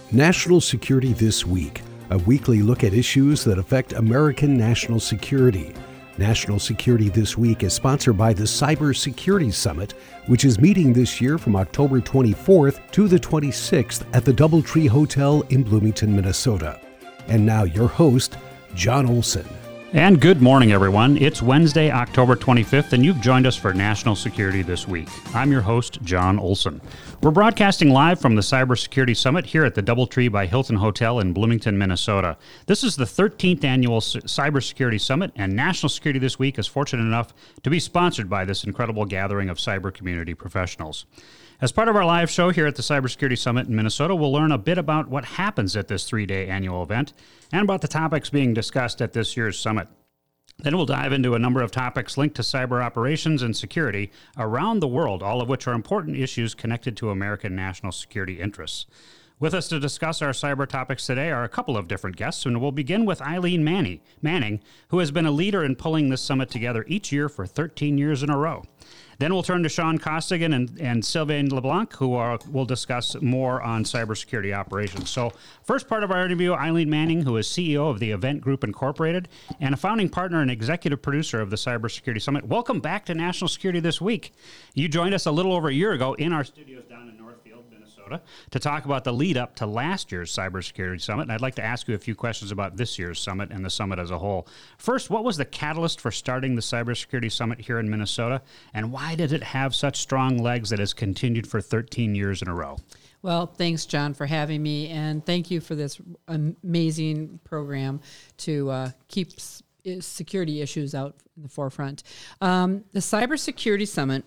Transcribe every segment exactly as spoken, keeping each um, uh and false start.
National Security This Week, a weekly look at issues that affect American national security. National Security This Week is sponsored by the Cybersecurity Summit, which is meeting this year from October twenty-fourth to the twenty-sixth at the DoubleTree Hotel in Bloomington, Minnesota. And now your host, John Olson. And good morning, everyone. It's Wednesday, October twenty-fifth, and you've joined us for National Security This Week. I'm your host, John Olson. We're broadcasting live from the Cybersecurity Summit here at the DoubleTree by Hilton Hotel in Bloomington, Minnesota. This is the thirteenth annual Cybersecurity Summit, and National Security This Week is fortunate enough to be sponsored by this incredible gathering of cyber community professionals. As part of our live show here at the Cybersecurity Summit in Minnesota, we'll learn a bit about what happens at this three-day annual event and about the topics being discussed at this year's summit. Then we'll dive into a number of topics linked to cyber operations and security around the world, all of which are important issues connected to American national security interests. With us to discuss our cyber topics today are a couple of different guests, and we'll begin with Eileen Manning, Manning, who has been a leader in pulling this summit together each year for thirteen years in a row. Then we'll turn to Sean Costigan and, and Sylvain LeBlanc, who are, will discuss more on cybersecurity operations. So first part of our interview, Eileen Manning, who is C E O of the Event Group Incorporated and a founding partner and executive producer of the Cybersecurity Summit. Welcome back to National Security This Week. You joined us a little over a year ago in our studios down in Northfield, Minnesota, to talk about the lead up to last year's Cybersecurity Summit. And I'd like to ask you a few questions about this year's summit and the summit as a whole. First, what was the catalyst for starting the Cybersecurity Summit here in Minnesota, and why did it have such strong legs that has continued for thirteen years in a row? Well, thanks, John, for having me, and thank you for this amazing program to uh, keep s- security issues out in the forefront. Um, the Cybersecurity Summit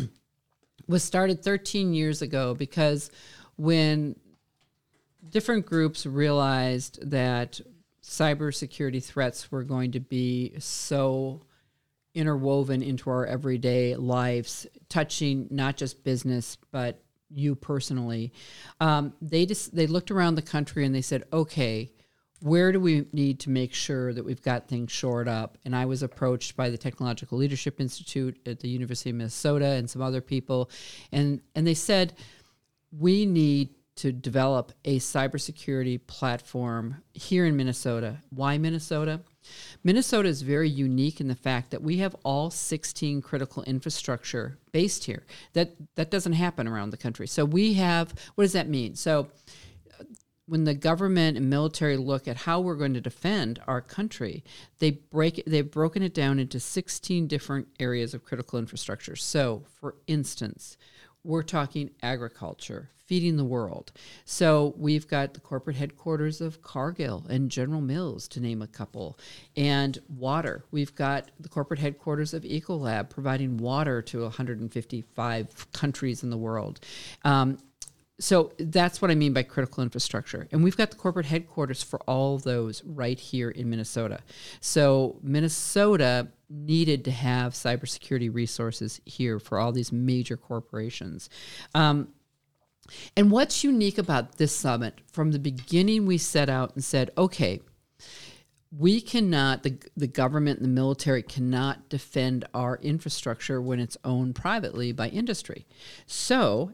was started thirteen years ago because when different groups realized that cybersecurity threats were going to be so interwoven into our everyday lives, touching not just business, but you personally, um, they just they looked around the country and they said, okay, where do we need to make sure that we've got things shored up? And I was approached by the Technological Leadership Institute at the University of Minnesota and some other people, and and they said, we need to develop a cybersecurity platform here in Minnesota. Why Minnesota? Minnesota is very unique in the fact that we have all sixteen critical infrastructure based here. That that doesn't happen around the country. So we have, what does that mean? So when the government and military look at how we're going to defend our country, they break it, they've broken it down into sixteen different areas of critical infrastructure. So, for instance, we're talking agriculture, feeding the world. So we've got the corporate headquarters of Cargill and General Mills, to name a couple, and water. We've got the corporate headquarters of Ecolab providing water to one hundred fifty-five countries in the world. Um, So that's what I mean by critical infrastructure. And we've got the corporate headquarters for all of those right here in Minnesota. So Minnesota needed to have cybersecurity resources here for all these major corporations. Um, and what's unique about this summit, from the beginning we set out and said, okay, we cannot, the, the government and the military cannot defend our infrastructure when it's owned privately by industry. So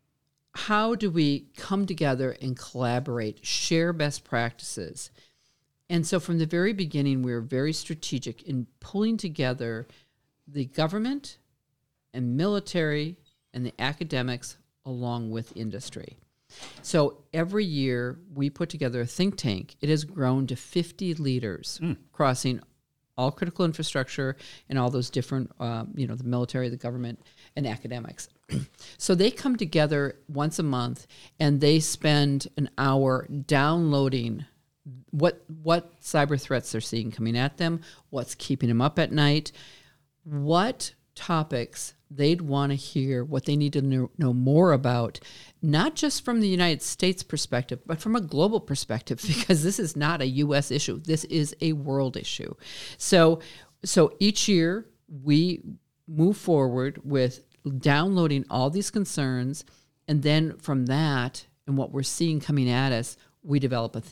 how do we come together and collaborate, share best practices? And so from the very beginning, we were very strategic in pulling together the government and military and the academics along with industry. So every year we put together a think tank. It has grown to fifty leaders mm. crossing all critical infrastructure and all those different, uh, you know, the military, the government, and academics. So they come together once a month and they spend an hour downloading what what cyber threats they're seeing coming at them, what's keeping them up at night, what topics they'd want to hear, what they need to know, know more about, not just from the United States perspective, but from a global perspective, because this is not a U S issue. This is a world issue. So, so each year we move forward with downloading all these concerns, and then from that and what we're seeing coming at us, we develop a theme.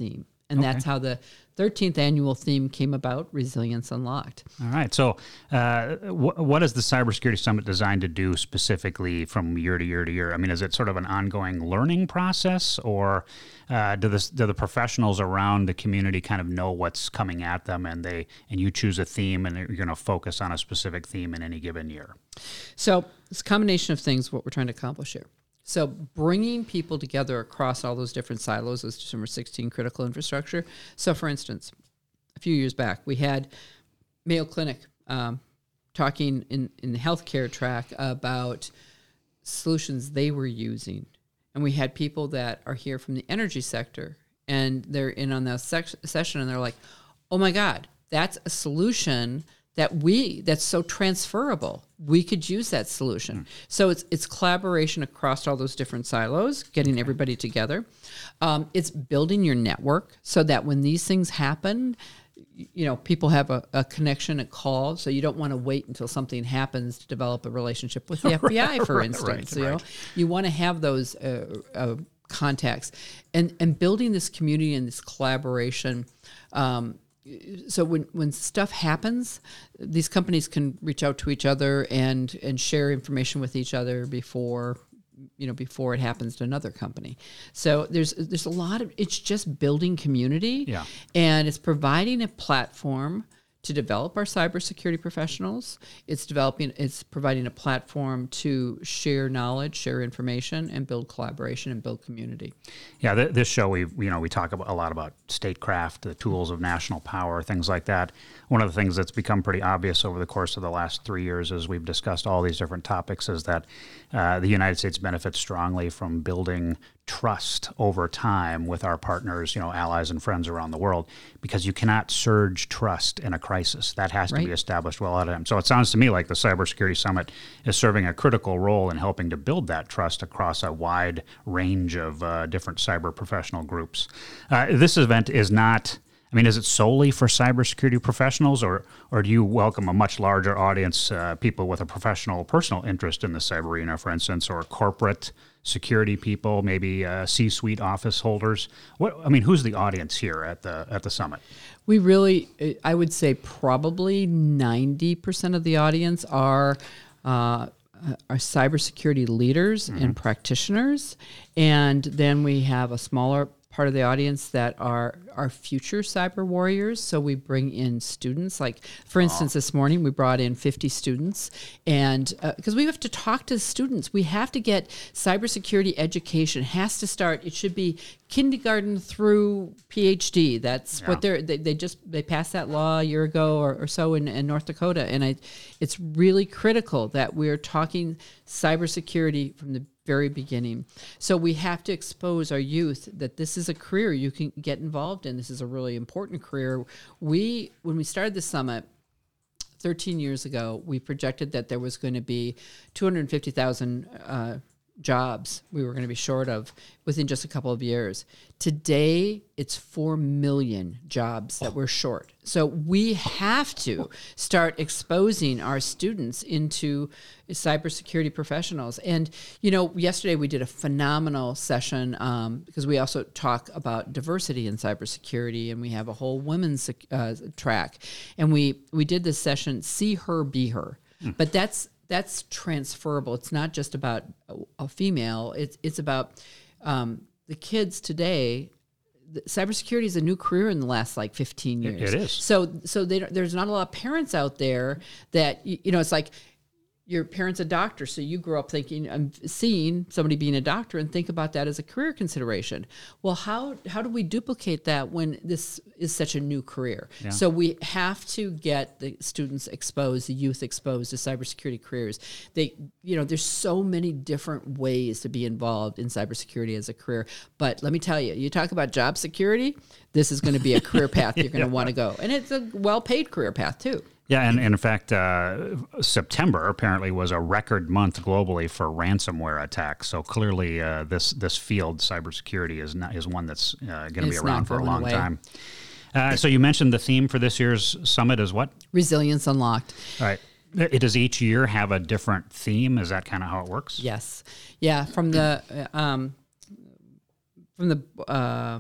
And Okay. that's how the thirteenth annual theme came about, Resilience Unlocked. All right. So, uh, wh- what is the Cybersecurity Summit designed to do specifically from year to year to year? I mean, is it sort of an ongoing learning process, or uh, do the do the professionals around the community kind of know what's coming at them, and they and you choose a theme, and you're going to focus on a specific theme in any given year? So it's a combination of things, what we're trying to accomplish here. So bringing people together across all those different silos, those number sixteen critical infrastructure. So for instance, a few years back, we had Mayo Clinic um, talking in, in the healthcare track about solutions they were using. And we had people that are here from the energy sector, and they're in on that sec- session, and they're like, oh my God, that's a solution that we, that's so transferable. We could use that solution. Mm. So it's it's collaboration across all those different silos, getting okay. everybody together. Um, it's building your network so that when these things happen, you know, people have a, a connection, a call. So you don't want to wait until something happens to develop a relationship with the F B I, for right, instance. Right, you right. know, you want to have those uh, uh, contacts, and and building this community and this collaboration. Um, So when, when stuff happens, these companies can reach out to each other and, and share information with each other before, you know, before it happens to another company. So there's there's a lot of, it's just building community, yeah. and it's providing a platform to develop our cybersecurity professionals. It's developing, it's providing a platform to share knowledge, share information, and build collaboration and build community. Yeah, th- this show we you know we talk about, a lot about statecraft, the tools of national power, things like that. One of the things that's become pretty obvious over the course of the last three years, as we've discussed all these different topics, is that uh, the United States benefits strongly from building trust over time with our partners, you know, allies and friends around the world, because you cannot surge trust in a crisis. That has to right. be established well ahead of time. So it sounds to me like the Cybersecurity Summit is serving a critical role in helping to build that trust across a wide range of uh, different cyber professional groups. Uh, this event is not, I mean, is it solely for cybersecurity professionals, or or do you welcome a much larger audience, uh, people with a professional, personal interest in the cyber arena, for instance, or corporate security people, maybe uh, C-suite office holders? What I mean, who's the audience here at the at the summit? We really, I would say probably ninety percent of the audience are uh, are cybersecurity leaders mm-hmm. and practitioners, and then we have a smaller part of the audience that are our future cyber warriors. So we bring in students, like for instance, this morning we brought in fifty students, and because uh, we have to talk to students, we have to get cybersecurity education has to start. It should be kindergarten through P H D. That's yeah. what they're, they, they just, they passed that law a year ago or, or so in, in North Dakota. And I, it's really critical that we're talking cybersecurity from the very beginning. So we have to expose our youth that this is a career you can get involved in. This is a really important career. We, when we started the summit thirteen years ago, we projected that there was going to be two hundred fifty thousand uh, jobs we were going to be short of within just a couple of years. Today, it's four million jobs that we're short. So we have to start exposing our students into cybersecurity professionals. And, you know, yesterday we did a phenomenal session um, because we also talk about diversity in cybersecurity, and we have a whole women's uh, track. And we, we did this session, See Her, Be Her. Mm. But that's That's transferable. It's not just about a, a female. It's it's about um, the kids today. The, cybersecurity is a new career in the last like fifteen years. It, it is. So so they, there's not a lot of parents out there that you, you know. It's like your parent's a doctor, so you grow up thinking, I'm seeing somebody being a doctor and think about that as a career consideration. Well, how how do we duplicate that when this is such a new career? Yeah. So we have to get the students exposed, the youth exposed to cybersecurity careers. They, you know, there's so many different ways to be involved in cybersecurity as a career. But let me tell you, you talk about job security, this is going to be a career path you're going to yeah. want to go. And it's a well-paid career path too. Yeah, and, and in fact, uh, September apparently was a record month globally for ransomware attacks. So clearly, uh, this this field, cybersecurity, is not is one that's uh, going to be around for a long away. time. Uh, so you mentioned the theme for this year's summit is what? Resilience Unlocked. All right. It does each year have a different theme? Is that kind of how it works? Yes. Yeah. From the um, from the um,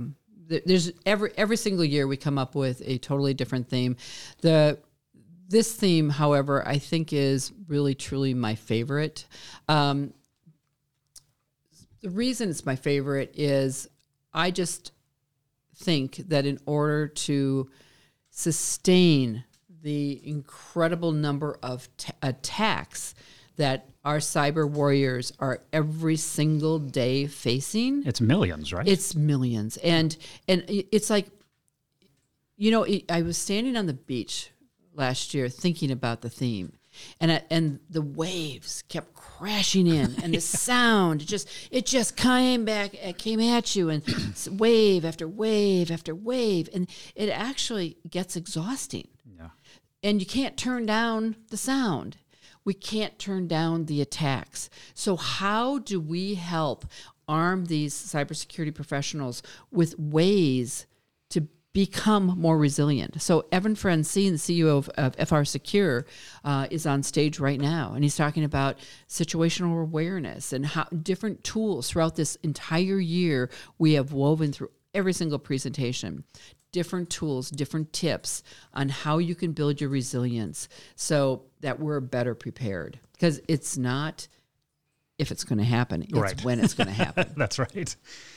there's every every single year we come up with a totally different theme. The this theme, however, I think is really truly my favorite. Um, the reason it's my favorite is I just think that in order to sustain the incredible number of t- attacks that our cyber warriors are every single day facing. It's millions, right? It's millions. And and it's like, you know, it, I was standing on the beach last year thinking about the theme. And I, and the waves kept crashing in, and the sound just it just came back, it came at you, and wave after wave after wave, and it actually gets exhausting. Yeah. And you can't turn down the sound. We can't turn down the attacks. So how do we help arm these cybersecurity professionals with ways to become more resilient? So Evan Francine, the C E O of, of F R Secure, uh, is on stage right now, and he's talking about situational awareness and how different tools throughout this entire year we have woven through every single presentation. Different tools, different tips on how you can build your resilience so that we're better prepared. Because it's not if it's going to happen, it's right. when it's going to happen. That's right.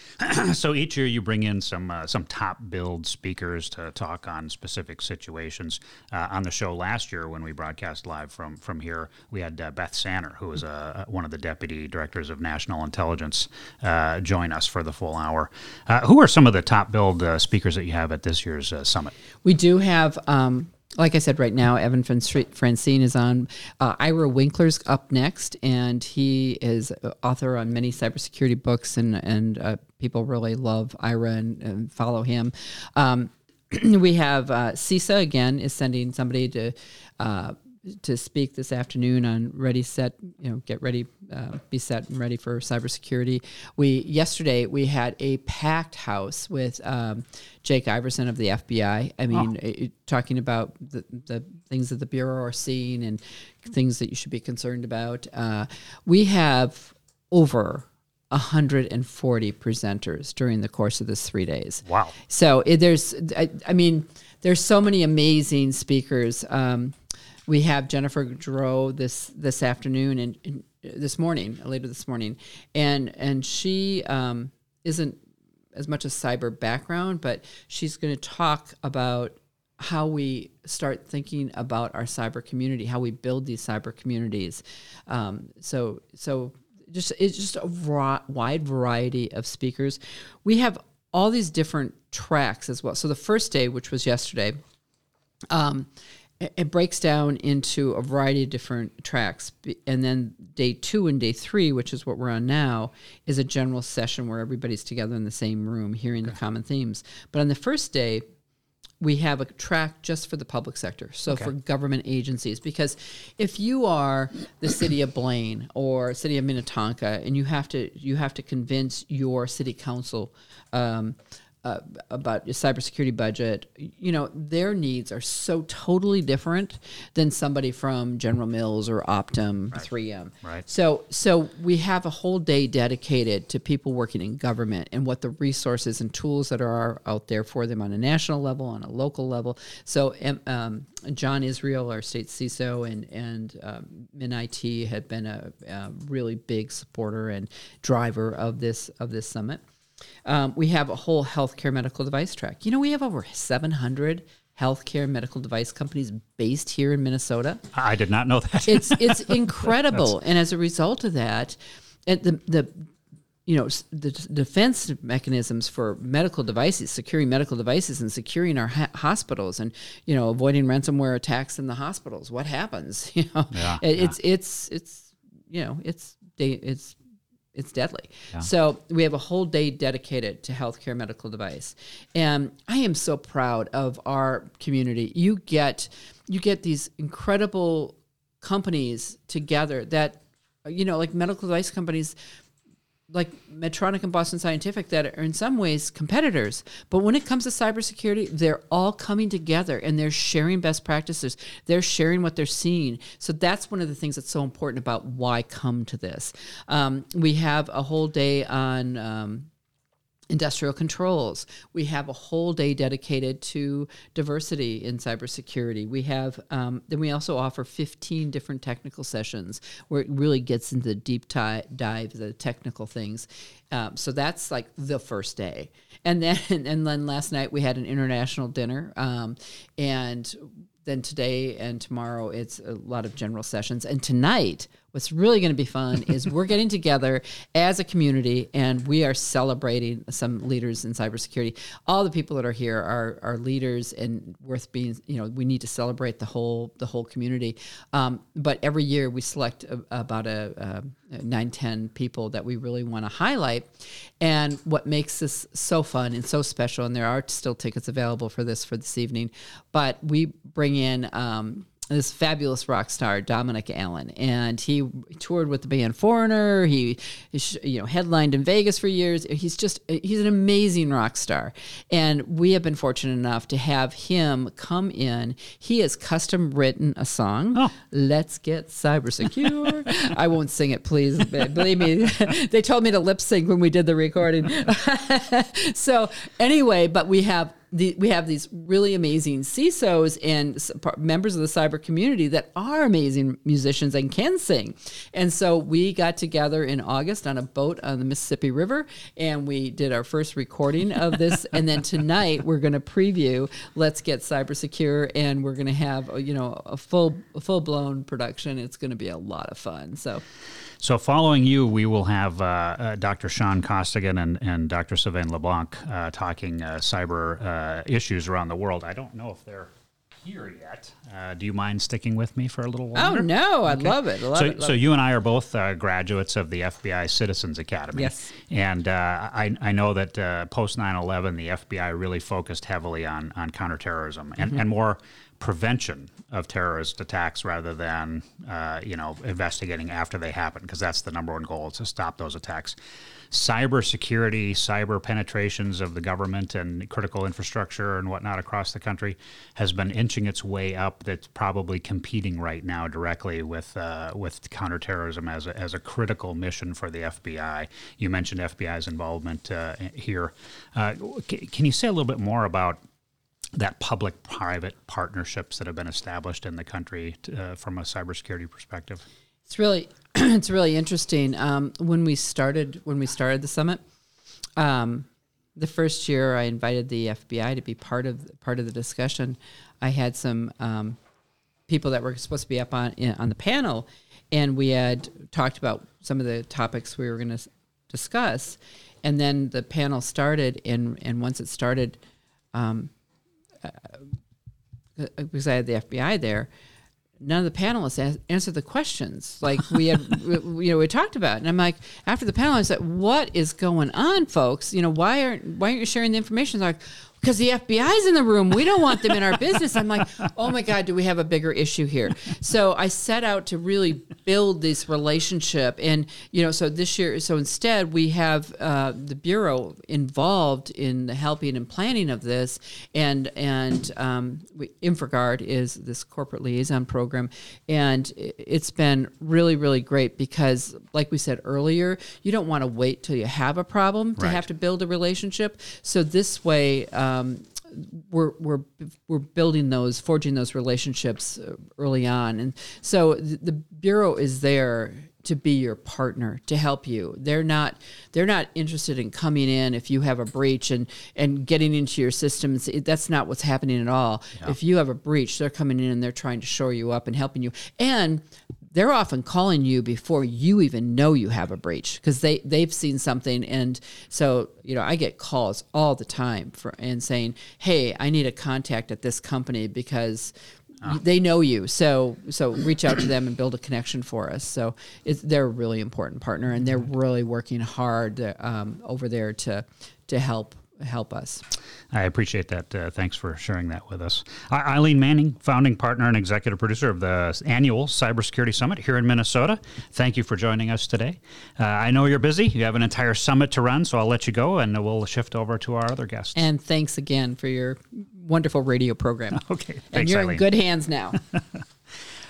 So each year you bring in some uh, some top billed speakers to talk on specific situations. Uh, on the show last year when we broadcast live from from here, we had uh, Beth Sanner, who is uh, one of the deputy directors of national intelligence, uh, join us for the full hour. Uh, who are some of the top billed uh, speakers that you have at this year's uh, summit? We do have... Um, Like I said, right now, Evan Francine is on. Uh, Ira Winkler's up next, and he is an author on many cybersecurity books, and and uh, people really love Ira and, and follow him. Um, we have uh, CISA again is sending somebody to uh, to speak this afternoon on ready, set, you know, get ready, uh, be set and ready for cybersecurity. We yesterday we had a packed house with um, Jake Iverson of the F B I. I mean, oh. it, talking about the, the things that the Bureau are seeing and things that you should be concerned about. Uh, we have over one hundred forty presenters during the course of this three days. Wow. So it, there's, I, I mean, there's so many amazing speakers. Um, we have Jennifer Giroux this, this afternoon and, and this morning, later this morning. And, and she um, isn't as much a cyber background, but she's going to talk about how we start thinking about our cyber community, how we build these cyber communities. Um, so, so just it's just a ra- wide variety of speakers. We have all these different tracks as well. So the first day, which was yesterday, um, it, it breaks down into a variety of different tracks. And then day two and day three, which is what we're on now, is a general session where everybody's together in the same room hearing okay. the common themes. But on the first day, we have a track just for the public sector, so okay. for government agencies. Because if you are the city of Blaine or city of Minnetonka, and you have to you have to convince your city council um, uh, about your cybersecurity budget, you know their needs are so totally different than somebody from General Mills or Optum, right. three M. Right. So so we have a whole day dedicated to people working in government and what the resources and tools that are out there for them on a national level, on a local level. So um, John Israel, our state C I S O, and and um, MinIT had been a, a really big supporter and driver of this of this summit. Um, we have a whole healthcare medical device track. You know, we have over seven hundred healthcare medical device companies based here in Minnesota. I did not know that. it's it's incredible, and as a result of that, and the the you know the defense mechanisms for medical devices, securing medical devices, and securing our ha- hospitals, and you know avoiding ransomware attacks in the hospitals. What happens? You know, yeah, it, yeah. it's it's it's you know it's it's. It's deadly. Yeah. So we have a whole day dedicated to healthcare medical device. And I am so proud of our community. You get you get these incredible companies together that, you know, like medical device companies like Medtronic and Boston Scientific that are in some ways competitors. But when it comes to cybersecurity, they're all coming together and they're sharing best practices. They're sharing what they're seeing. So that's one of the things that's so important about why come to this. Um, we have a whole day on um, Industrial controls. We have a whole day dedicated to diversity in cybersecurity. We have, um, then we also offer fifteen different technical sessions where it really gets into the deep ti- dive, the technical things. Um, so that's like the first day. And then, and then last night we had an international dinner, um, and then today and tomorrow it's a lot of general sessions. And tonight, what's really going to be fun is we're getting together as a community and we are celebrating some leaders in cybersecurity. All the people that are here are are leaders and worth being, you know, we need to celebrate the whole the whole community. Um, but every year we select a, about a, a nine, ten people that we really want to highlight. And what makes this so fun and so special, and there are still tickets available for this for this evening, but we bring in um, this fabulous rock star, Dominic Allen, and he toured with the band Foreigner. He, you know, headlined in Vegas for years. He's just, he's an amazing rock star. And we have been fortunate enough to have him come in. He has custom written a song, oh. Let's Get Cyber Secure. I won't sing it, please. Believe me, they told me to lip sync when we did the recording. So anyway, but we have The, we have these really amazing C I S Os and members of the cyber community that are amazing musicians and can sing. And so we got together in August on a boat on the Mississippi River, and we did our first recording of this. And then tonight we're going to preview Let's Get Cyber Secure, and we're going to have, you know, a full a full blown production. It's going to be a lot of fun. So. So following you, we will have uh, uh, Doctor Sean Costigan and, and Doctor Sylvain LeBlanc uh, talking uh, cyber uh, issues around the world. I don't know if they're here yet. Uh, do you mind sticking with me for a little while? Oh, no. I'd okay. love it. Love so it, love so it. you and I are both uh, graduates of the F B I Citizens Academy. Yes. And uh, I, I know that uh, post nine eleven, the F B I really focused heavily on, on counterterrorism and, mm-hmm. and more prevention of terrorist attacks rather than, uh, you know, investigating after they happen, because that's the number one goal, is to stop those attacks. Cybersecurity, cyber penetrations of the government and critical infrastructure and whatnot across the country has been inching its way up. That's probably competing right now directly with uh, with counterterrorism as a, as a critical mission for the F B I. You mentioned F B I's involvement uh, here. Uh, can you say a little bit more about that public-private partnerships that have been established in the country uh, from a cybersecurity perspective? It's really, it's really interesting. Um, when we started, when we started the summit, um, the first year I invited the F B I to be part of part of the discussion. I had some um, people that were supposed to be up on in, on the panel, and we had talked about some of the topics we were going to discuss, and then the panel started, and and once it started. Um, Uh, because I had the F B I there, none of the panelists as- answered the questions like we had, we, you know, we talked about. And I'm like, after the panel, I said, "What is going on, folks? You know, why aren't why aren't you sharing the information?" They're like, because the F B I's in the room. We don't want them in our business. I'm like, oh my God, do we have a bigger issue here? So I set out to really build this relationship. And, you know, so this year, so instead we have uh, the Bureau involved in the helping and planning of this. And, and um, we, InfraGard is this corporate liaison program. And it's been really, really great because, like we said earlier, you don't want to wait till you have a problem to right. have to build a relationship. So this way, um, Um, we're we're we're building those, forging those relationships early on, and so the, the Bureau is there to be your partner, to help you. They're not they're not interested in coming in if you have a breach and and getting into your systems. That's not what's happening at all. Yeah. If you have a breach, they're coming in and they're trying to shore you up and helping you. And they're often calling you before you even know you have a breach because they, they've seen something. And so, you know, I get calls all the time for and saying, hey, I need a contact at this company because oh. they know you. So so reach out to them and build a connection for us. So it's, they're a really important partner, and they're really working hard um, over there to to help help us. I appreciate that. Uh, thanks for sharing that with us. I- Eileen Manning, founding partner and executive producer of the annual Cybersecurity Summit here in Minnesota. Thank you for joining us today. Uh, I know you're busy. You have an entire summit to run, so I'll let you go, and we'll shift over to our other guests. And thanks again for your wonderful radio program. Okay. Thanks, and you're Eileen. in good hands now.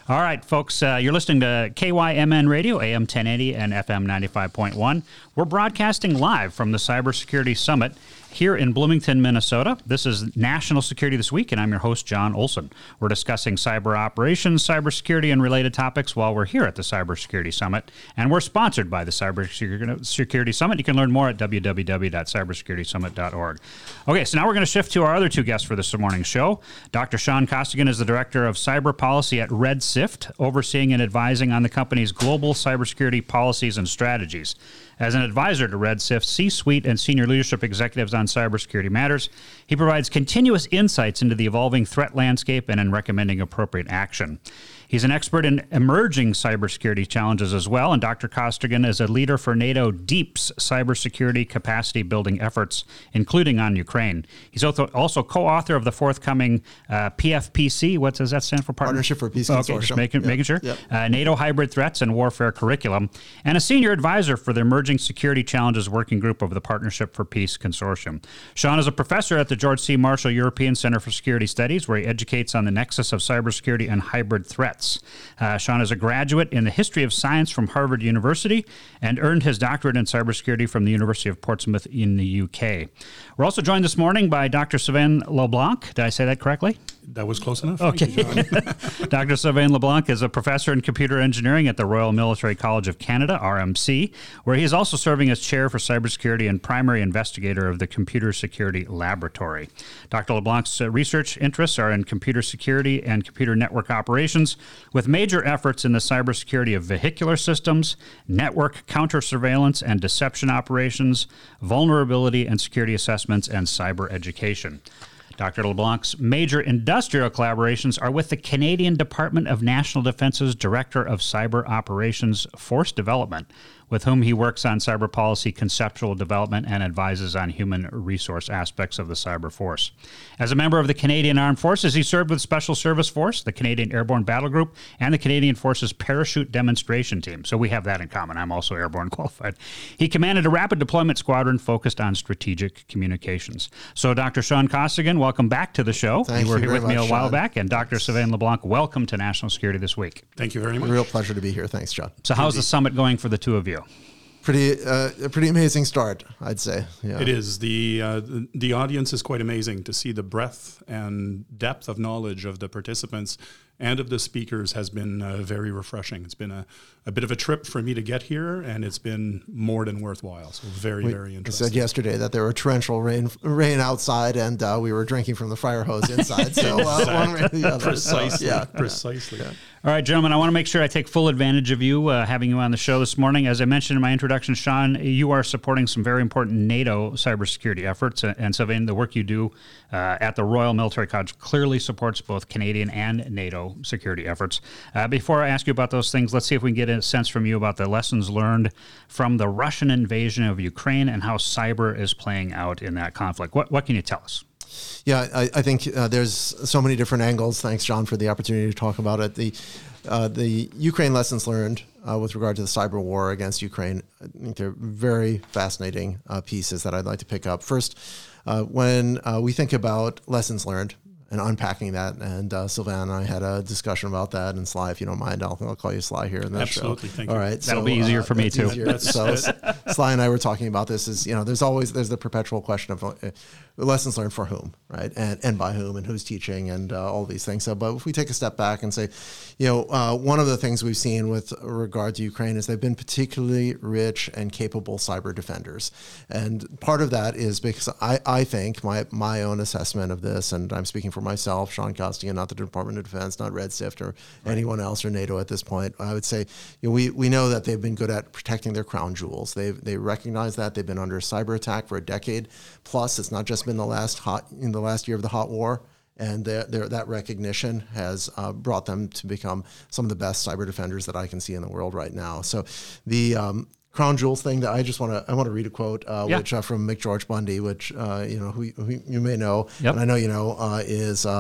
All right, folks, uh, you're listening to K Y M N Radio, A M ten eighty and F M ninety-five point one. We're broadcasting live from the Cybersecurity Summit here in Bloomington, Minnesota. This is National Security This Week, and I'm your host, John Olson. We're discussing cyber operations, cybersecurity, and related topics while we're here at the Cybersecurity Summit, and we're sponsored by the Cybersecurity Summit. You can learn more at w w w dot cybersecurity summit dot org. Okay, so now we're going to shift to our other two guests for this morning's show. Doctor Sean Costigan is the Director of Cyber Policy at RedSift, overseeing and advising on the company's global cybersecurity policies and strategies. As an advisor to RedSift C-suite and senior leadership executives on cybersecurity matters, he provides continuous insights into the evolving threat landscape and in recommending appropriate action. He's an expert in emerging cybersecurity challenges as well, and Doctor Costigan is a leader for NATO DEEP's cybersecurity capacity building efforts, including on Ukraine. He's also, also co-author of the forthcoming uh, P F P C. What does that stand for? Partner? Partnership for Peace okay, Consortium. Just making, yep. making sure. Yep. Uh, NATO Hybrid Threats and Warfare Curriculum, and a senior advisor for the Emerging Security Challenges Working Group of the Partnership for Peace Consortium. Sean is a professor at the George C. Marshall European Center for Security Studies, where he educates on the nexus of cybersecurity and hybrid threats. Uh, Sean is a graduate in the history of science from Harvard University and earned his doctorate in cybersecurity from the University of Portsmouth in the U K. We're also joined this morning by Doctor Sylvain LeBlanc. Did I say that correctly? That was close enough. Okay. You, Doctor Sylvain LeBlanc is a professor in computer engineering at the Royal Military College of Canada, R M C, where he is also serving as chair for cybersecurity and primary investigator of the Computer Security Laboratory. Doctor LeBlanc's uh, research interests are in computer security and computer network operations, with major efforts in the cybersecurity of vehicular systems, network counter-surveillance and deception operations, vulnerability and security assessments, and cyber education. Doctor LeBlanc's major industrial collaborations are with the Canadian Department of National Defense's Director of Cyber Operations Force Development, with whom he works on cyber policy conceptual development and advises on human resource aspects of the cyber force. As a member of the Canadian Armed Forces, he served with Special Service Force, the Canadian Airborne Battle Group, and the Canadian Forces Parachute Demonstration Team. So we have that in common. I'm also airborne qualified. He commanded a rapid deployment squadron focused on strategic communications. So Doctor Sean Costigan, welcome back to the show. Thank you were you here very with me much, a while Sean. back. And Doctor Sylvain LeBlanc, welcome to National Security This Week. Thank you very much. Real pleasure to be here. Thanks, John. So how's the summit going for the two of you? Pretty, uh, a pretty amazing start, I'd say. Yeah. It is. The, uh, the the audience is quite amazing. To see the breadth and depth of knowledge of the participants and of the speakers has been uh, very refreshing. It's been a, a bit of a trip for me to get here, and it's been more than worthwhile. So very, we, very I interesting. said yesterday that there were torrential rain rain outside, and uh, we were drinking from the fire hose inside. So uh, one way or the other. Precisely. So, yeah. Precisely. Yeah. All right, gentlemen, I want to make sure I take full advantage of you, uh, having you on the show this morning. As I mentioned in my introduction, Sean, you are supporting some very important NATO cybersecurity efforts. Uh, and Sylvain, the work you do uh, at the Royal Military College clearly supports both Canadian and NATO security efforts. Uh, before I ask you about those things, let's see if we can get a sense from you about the lessons learned from the Russian invasion of Ukraine and how cyber is playing out in that conflict. What, what can you tell us? Yeah, I, I think uh, there's so many different angles. Thanks, John, for the opportunity to talk about it. The uh, the Ukraine lessons learned uh, with regard to the cyber war against Ukraine, I think they're very fascinating uh, pieces that I'd like to pick up. First, uh, when uh, we think about lessons learned and unpacking that, and uh, Sylvain and I had a discussion about that, and Sly, if you don't mind, I'll, I'll call you Sly here in this Absolutely, show. thank All you. right, That'll so, be easier uh, for me, that's too. easier. So Sly and I were talking about this is, you know, there's always, there's the perpetual question of uh, lessons learned for whom, right? And and by whom, and who's teaching, and uh, all these things. So, but if we take a step back and say, you know, uh, one of the things we've seen with regard to Ukraine is they've been particularly rich and capable cyber defenders. And part of that is because I, I think my, my own assessment of this, and I'm speaking for myself, Sean Costigan, not the Department of Defense, not RedSift or right. anyone else or NATO at this point, I would say, you know, we, we know that they've been good at protecting their crown jewels. They've, they recognize that they've been under cyber attack for a decade plus. It's not just been the last hot in the last year of the hot war, and they're, they're, that recognition has uh, brought them to become some of the best cyber defenders that I can see in the world right now. So the um, crown jewels thing that I just want to I want to read a quote uh, yeah. which uh, from McGeorge Bundy, which uh, you know who, who you may know, yep. and I know you know uh, is uh,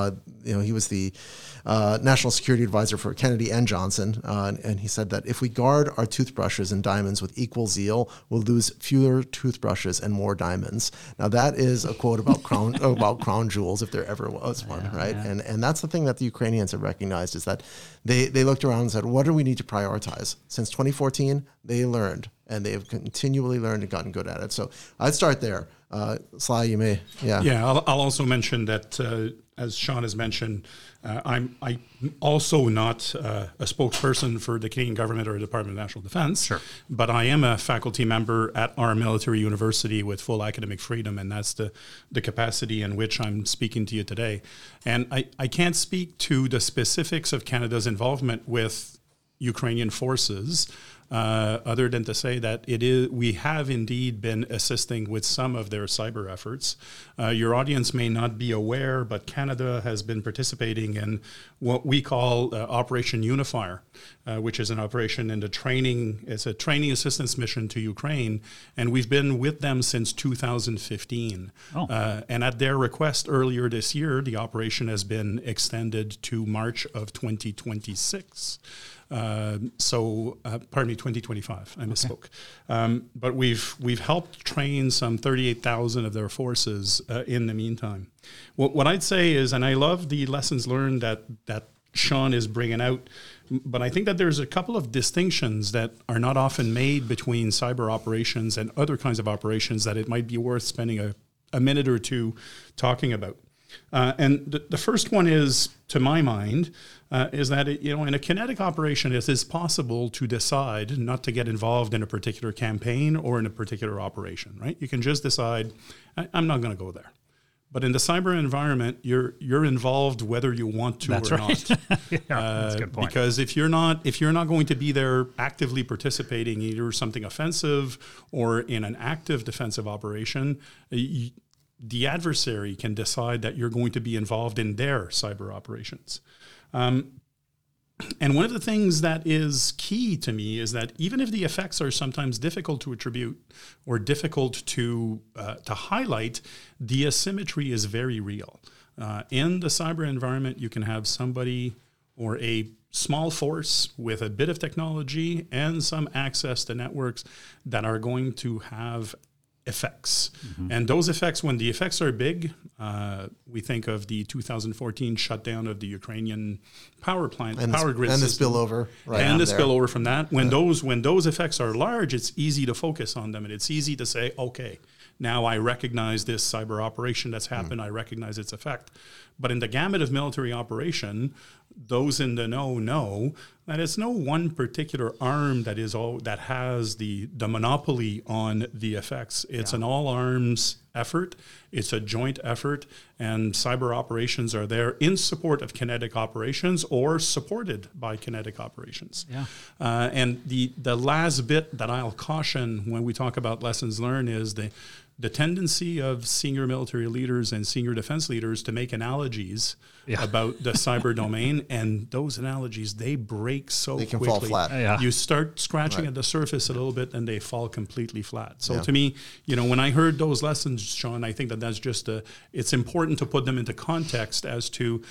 you know, he was the uh, national security advisor for Kennedy and Johnson, uh, and, and he said that if we guard our toothbrushes and diamonds with equal zeal, we'll lose fewer toothbrushes and more diamonds. Now that is a quote about crown about crown jewels, if there ever was one, yeah, right? Yeah. And and that's the thing that the Ukrainians have recognized, is that they they looked around and said, what do we need to prioritize? Since twenty fourteen, they learned, and they have continually learned and gotten good at it. So I'd start there. Uh, Sly, you may, yeah. Yeah, I'll, I'll also mention that, uh, as Sean has mentioned, uh, I'm I also not uh, a spokesperson for the Canadian government or the Department of National Defence, sure. but I am a faculty member at our military university with full academic freedom, and that's the, the capacity in which I'm speaking to you today. And I, I can't speak to the specifics of Canada's involvement with Ukrainian forces, Uh, other than to say that it is, we have indeed been assisting with some of their cyber efforts. Uh, your audience may not be aware, but Canada has been participating in what we call uh, Operation Unifier, uh, which is an operation in the training, it's a training assistance mission to Ukraine, and we've been with them since two thousand fifteen. Oh. Uh, and at their request earlier this year, the operation has been extended to March of twenty twenty-six. Uh, so, uh, pardon me, twenty twenty-five. I misspoke. Okay. Um, but we've we've helped train some thirty-eight thousand of their forces uh, in the meantime. What, what I'd say is, and I love the lessons learned that that Sean is bringing out, but I think that there's a couple of distinctions that are not often made between cyber operations and other kinds of operations that it might be worth spending a, a minute or two talking about. Uh, and the, the first one is, to my mind, uh, is that it, you know, in a kinetic operation, it is possible to decide not to get involved in a particular campaign or in a particular operation, right? You can just decide, I, I'm not going to go there. But in the cyber environment, you're you're involved whether you want to that's or right. not. yeah, uh, that's a good point. Because if you're not if you're not going to be there actively participating either something offensive or in an active defensive operation, you, the adversary can decide that you're going to be involved in their cyber operations. Um, and one of the things that is key to me is that even if the effects are sometimes difficult to attribute or difficult to uh, to highlight, the asymmetry is very real. Uh, in the cyber environment, you can have somebody or a small force with a bit of technology and some access to networks that are going to have effects. Mm-hmm. And those effects, when the effects are big, uh, we think of the two thousand fourteen shutdown of the Ukrainian power plant, and power the, grid and system. the spillover, right? And the there. spillover from that. When yeah. those when those effects are large, it's easy to focus on them, and it's easy to say, okay, now I recognize this cyber operation that's happened. Mm. I recognize its effect. But in the gamut of military operation, those in the know know that it's no one particular arm that is all that has the the monopoly on the effects. It's yeah. an all arms effort. It's a joint effort, and cyber operations are there in support of kinetic operations or supported by kinetic operations. Yeah. Uh, and the the last bit that I'll caution when we talk about lessons learned is the the tendency of senior military leaders and senior defense leaders to make analogies yeah. about the cyber domain, and those analogies, they break so they can quickly. fall flat. Yeah. You start scratching right. at the surface a little bit, and they fall completely flat. So yeah. to me, you know, when I heard those lessons, Sean, I think that that's just a, it's important to put them into context as to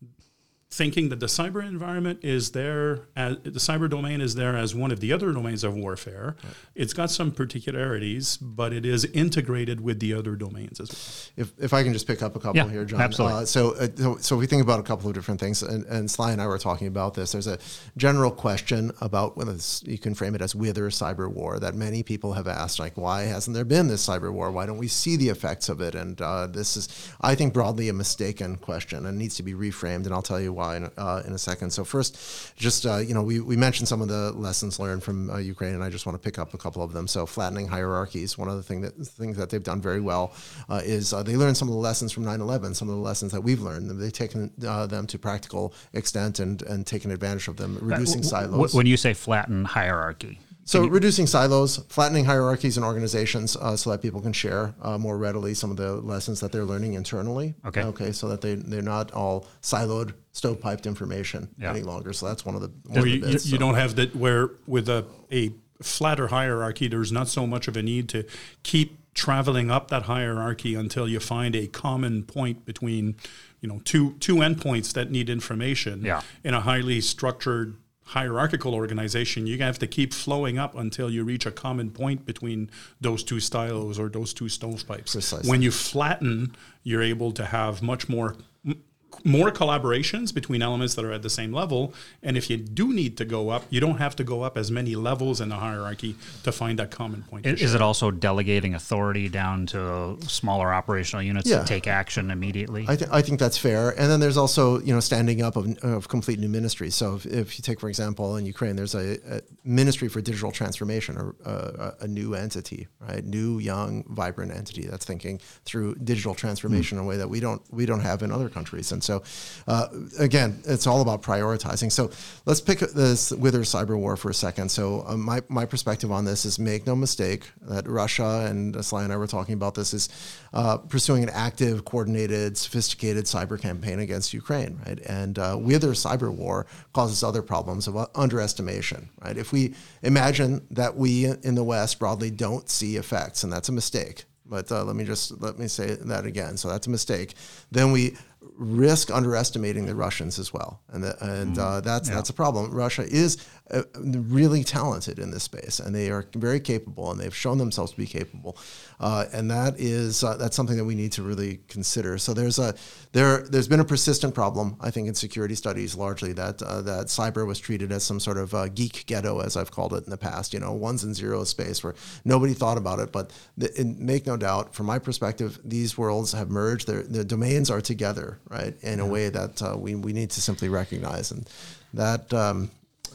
thinking that the cyber environment is there, as, the cyber domain is there as one of the other domains of warfare. Right. It's got some particularities, but it is integrated with the other domains as well. If if I can just pick up a couple yeah, here, John. Absolutely. Uh, so, uh, so so we think about a couple of different things, and, and Sly and I were talking about this. There's a general question about whether this, you can frame it as whether cyber war that many people have asked, like, why hasn't there been this cyber war? Why don't we see the effects of it? And uh, this is, I think, broadly a mistaken question and needs to be reframed, and I'll tell you why in, uh, in a second. So first, just, uh, you know, we, we mentioned some of the lessons learned from uh, Ukraine, and I just want to pick up a couple of them. So flattening hierarchies, one of the thing that, things that they've done very well uh, is uh, they learned some of the lessons from nine eleven, some of the lessons that we've learned. They've taken uh, them to practical extent and, and taken advantage of them, reducing uh, w- silos. When you say flatten hierarchy, So you- reducing silos, flattening hierarchies in organizations uh, so that people can share uh, more readily some of the lessons that they're learning internally. Okay. Okay, so that they, they're not all siloed, stovepiped information Yeah. any longer. So that's one of the, one Or of the you, bits. you so. don't have that where with a, a flatter hierarchy, there's not so much of a need to keep traveling up that hierarchy until you find a common point between you know, two two endpoints that need information Yeah. in a highly structured hierarchical organization. You have to keep flowing up until you reach a common point between those two stylos or those two stovepipes. Precisely. When you flatten, you're able to have much more more collaborations between elements that are at the same level. And if you do need to go up, you don't have to go up as many levels in the hierarchy to find that common point. Is, is it also delegating authority down to smaller operational units Yeah. to take action immediately? I, th- I think that's fair. And then there's also, you know, standing up of, of complete new ministries. So if, if you take, for example, in Ukraine, there's a, a ministry for digital transformation, or uh, a new entity, right? New, young, vibrant entity that's thinking through digital transformation mm. in a way that we don't we don't have in other countries. And so, uh, again, it's all about prioritizing. So let's pick this Wither cyber war for a second. So uh, my, my perspective on this is, make no mistake that Russia, and Sly and I were talking about this, is uh, pursuing an active, coordinated, sophisticated cyber campaign against Ukraine, right? And uh, Wither cyber war causes other problems of underestimation, right? If we imagine that we in the West broadly don't see effects, and that's a mistake, but uh, let me just let me say that again. So that's a mistake. Then we risk underestimating the Russians as well, and the, and uh, that's yeah. that's a problem. Russia is uh, really talented in this space, and they are very capable, and they've shown themselves to be capable, uh, and that is uh, that's something that we need to really consider. So there's a there there's been a persistent problem, I think, in security studies largely, that uh, that cyber was treated as some sort of uh, geek ghetto, as I've called it in the past. You know, ones and zeros space where nobody thought about it. But the, and make no doubt, from my perspective, these worlds have merged. Their the domains are together, right, in a way that uh, we we need to simply recognize, and that um,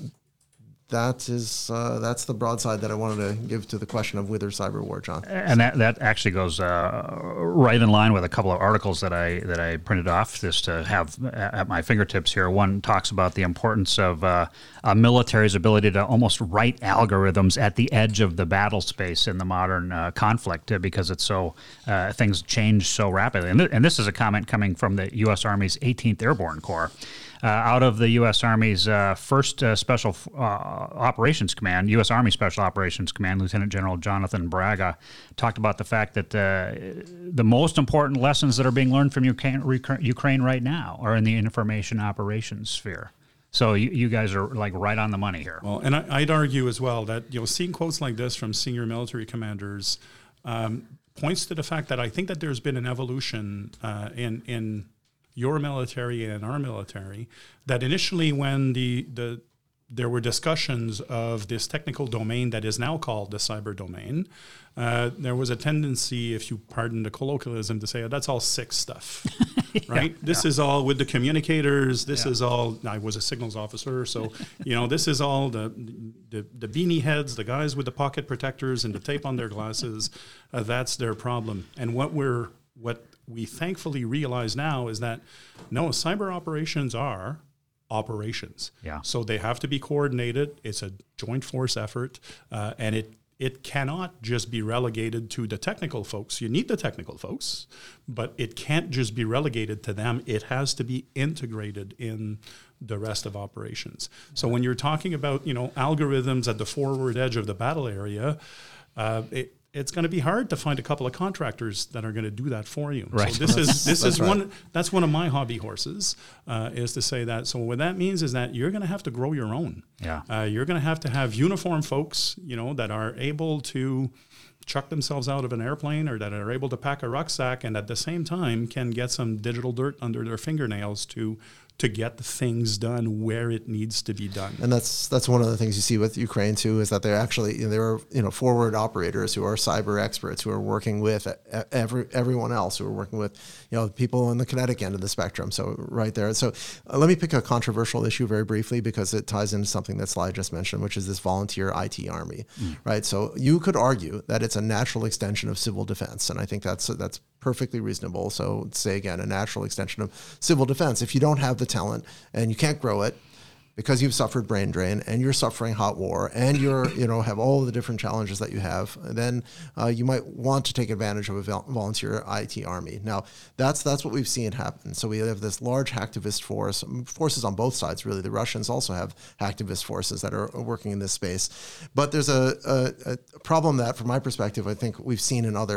that is uh, that's the broadside that I wanted to give to the question of Wither cyber war, John. And that, that actually goes uh, right in line with a couple of articles that I that I printed off just to have at my fingertips here. One talks about the importance of uh, a military's ability to almost write algorithms at the edge of the battle space in the modern uh, conflict, uh, because it's so uh, things change so rapidly. And, th- and this is a comment coming from the U S Army's eighteenth Airborne Corps. Uh, out of the U S Army's uh, first uh, Special uh, Operations Command, U S Army Special Operations Command, Lieutenant General Jonathan Braga talked about the fact that uh, the most important lessons that are being learned from Ukraine, Ukraine right now are in the information operations sphere. So you, you guys are like right on the money here. Well, and I, I'd argue as well that, you know, seeing quotes like this from senior military commanders um, points to the fact that I think that there's been an evolution uh, in in your military and our military, that initially when the, the there were discussions of this technical domain that is now called the cyber domain, uh, there was a tendency, if you pardon the colloquialism, to say, oh, that's all sick stuff, right? Yeah, this yeah. is all with the communicators. This yeah. is all, I was a signals officer, so, you know, this is all the, the, the beanie heads, the guys with the pocket protectors and the tape on their glasses. Uh, that's their problem. And what we're, what we thankfully realize now is that, no, cyber operations are operations. Yeah. So they have to be coordinated. It's a joint force effort, uh, and it it cannot just be relegated to the technical folks. You need the technical folks, but it can't just be relegated to them. It has to be integrated in the rest of operations. So when you're talking about, you know, algorithms at the forward edge of the battle area, uh, it, it's going to be hard to find a couple of contractors that are going to do that for you. Right. So this is this is right. one that's one of my hobby horses, uh, is to say that. So what that means is that you're going to have to grow your own. Yeah. Uh, you're going to have to have uniform folks, you know, that are able to chuck themselves out of an airplane, or that are able to pack a rucksack, and at the same time can get some digital dirt under their fingernails to to get things done where it needs to be done. And that's that's one of the things you see with Ukraine too, is that they're actually, you know, there are, you know, forward operators who are cyber experts who are working with every everyone else, who are working with, you know, people on the kinetic end of the spectrum. So right there. So uh, let me pick a controversial issue very briefly, because it ties into something that Sly just mentioned, which is this volunteer I T army, mm. right? So you could argue that it's a natural extension of civil defense, and I think that's that's perfectly reasonable. So say again, a natural extension of civil defense. If you don't have the talent and you can't grow it because you've suffered brain drain and you're suffering hot war and you're, you know, have all the different challenges that you have, then uh, you might want to take advantage of a volunteer I T army. Now, that's that's what we've seen happen. So we have this large hacktivist force, forces on both sides, really. The Russians also have hacktivist forces that are working in this space. But there's a, a, a problem that, from my perspective, I think we've seen in other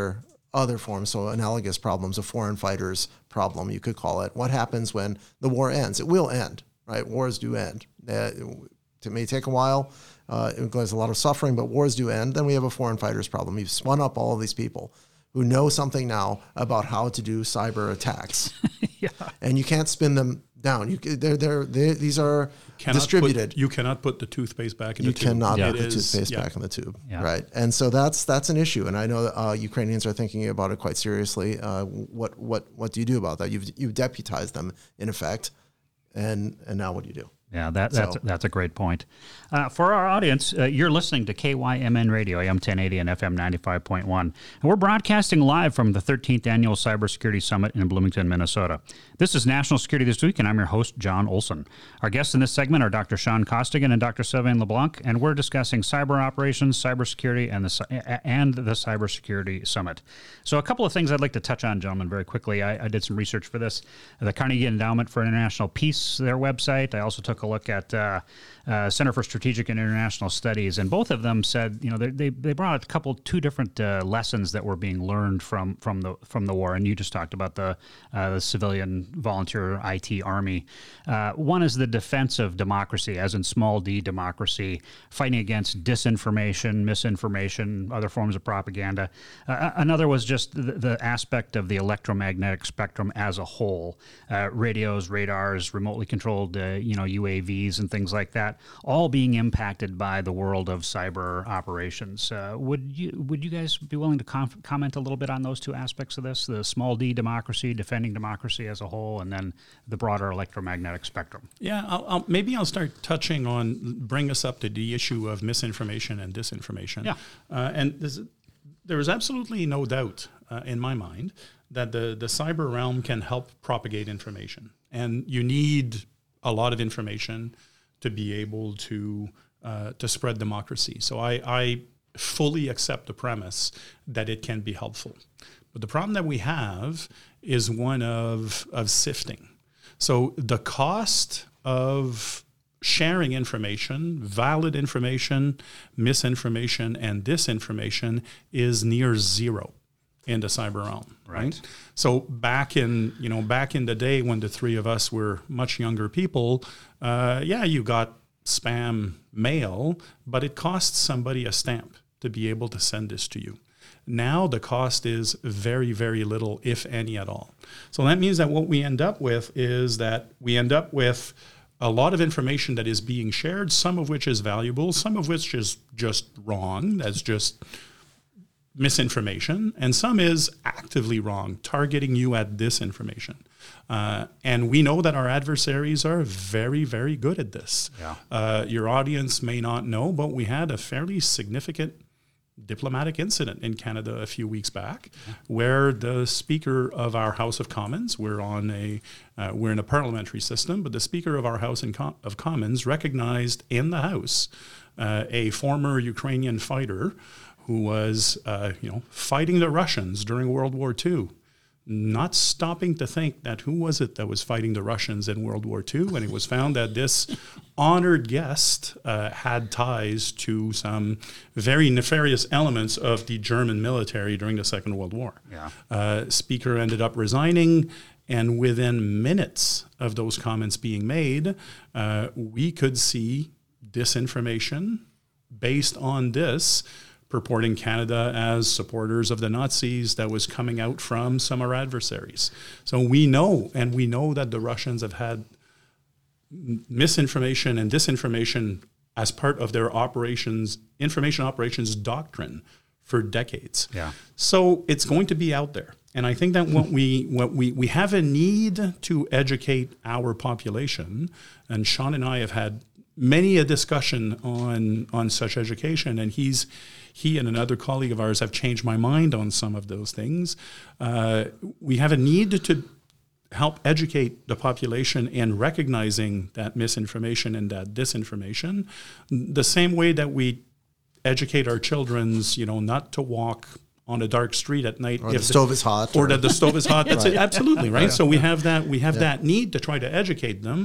other forms, so analogous problems, a foreign fighters problem, you could call it. What happens when the war ends? It will end, right? Wars do end. Uh, it may take a while. Uh, it causes a lot of suffering, but wars do end. Then we have a foreign fighters problem. You've spun up all of these people who know something now about how to do cyber attacks. Yeah. And you can't spin them down. You, they're, they're, they're, these are cannot distributed. Put, you cannot put the toothpaste back in you the tube. You cannot yeah. put the is, toothpaste yeah. back in the tube, yeah. right? And so that's that's an issue. And I know that, uh, Ukrainians are thinking about it quite seriously. Uh, what what what do you do about that? You've you've deputized them in effect, and and now what do you do? Yeah, that, that's So- that's a great point. Uh, for our audience, uh, you're listening to K Y M N Radio, A M ten eighty and F M ninety-five point one. And we're broadcasting live from the thirteenth Annual Cybersecurity Summit in Bloomington, Minnesota. This is National Security This Week, and I'm your host, John Olson. Our guests in this segment are Doctor Sean Costigan and Doctor Sylvain LeBlanc, and we're discussing cyber operations, cybersecurity, and the cy- and the Cybersecurity Summit. So a couple of things I'd like to touch on, gentlemen, very quickly. I, I did some research for this. The Carnegie Endowment for International Peace, their website. I also took a look at uh, uh, Center for Strategic and International Studies, and both of them said, you know, they they, they brought out a couple, two different uh, lessons that were being learned from from the from the war. And you just talked about the uh, the civilian volunteer I T army. Uh, one is the defense of democracy, as in small d democracy, fighting against disinformation, misinformation, other forms of propaganda. Uh, another was just the, the aspect of the electromagnetic spectrum as a whole, uh, radios, radars, remotely controlled, uh, you know, U A Vs and things like that, all being impacted by the world of cyber operations. Uh, would you would you guys be willing to com- comment a little bit on those two aspects of this, the small d democracy, defending democracy as a whole, and then the broader electromagnetic spectrum? Yeah, I'll, I'll, maybe I'll start touching on, bring us up to the issue of misinformation and disinformation. Yeah. Uh, and this, there is absolutely no doubt uh, in my mind that the, the cyber realm can help propagate information. And you need a lot of information to be able to uh, to spread democracy. So I, I fully accept the premise that it can be helpful. But the problem that we have is one of, of sifting. So the cost of sharing information, valid information, misinformation, and disinformation is near zero in the cyber realm, right? right? So back in, you know, back in the day when the three of us were much younger people, uh, yeah, you got spam mail, but it costs somebody a stamp to be able to send this to you. Now the cost is very, very little, if any at all. So that means that what we end up with is that we end up with a lot of information that is being shared, some of which is valuable, some of which is just wrong, that's just misinformation, and some is actively wrong, targeting you at disinformation. Uh, and we know that our adversaries are very, very good at this. Yeah. Uh, your audience may not know, but we had a fairly significant diplomatic incident in Canada a few weeks back, yeah. where the Speaker of our House of Commons, we're on a uh, we're in a parliamentary system, but the Speaker of our House in Com- of Commons recognized in the House uh, a former Ukrainian fighter who was uh, you know fighting the Russians during World War Two. Not stopping to think that who was it that was fighting the Russians in World War Two, and it was found that this honored guest uh, had ties to some very nefarious elements of the German military during the Second World War. Yeah. Uh, Speaker ended up resigning, and within minutes of those comments being made, uh, we could see disinformation based on this, purporting Canada as supporters of the Nazis, that was coming out from some of our adversaries. So we know, and we know that the Russians have had misinformation and disinformation as part of their operations, information operations doctrine for decades. Yeah. So it's going to be out there. And I think that what we what we, we have a need to educate our population, and Sean and I have had many a discussion on on such education, and he's he and another colleague of ours have changed my mind on some of those things. Uh, we have a need to help educate the population in recognizing that misinformation and that disinformation, the same way that we educate our children's, you know, not to walk on a dark street at night, or if the stove is hot, or, or that the stove is hot. That's right. Absolutely right. Yeah. So we have that we have yeah. that need to try to educate them,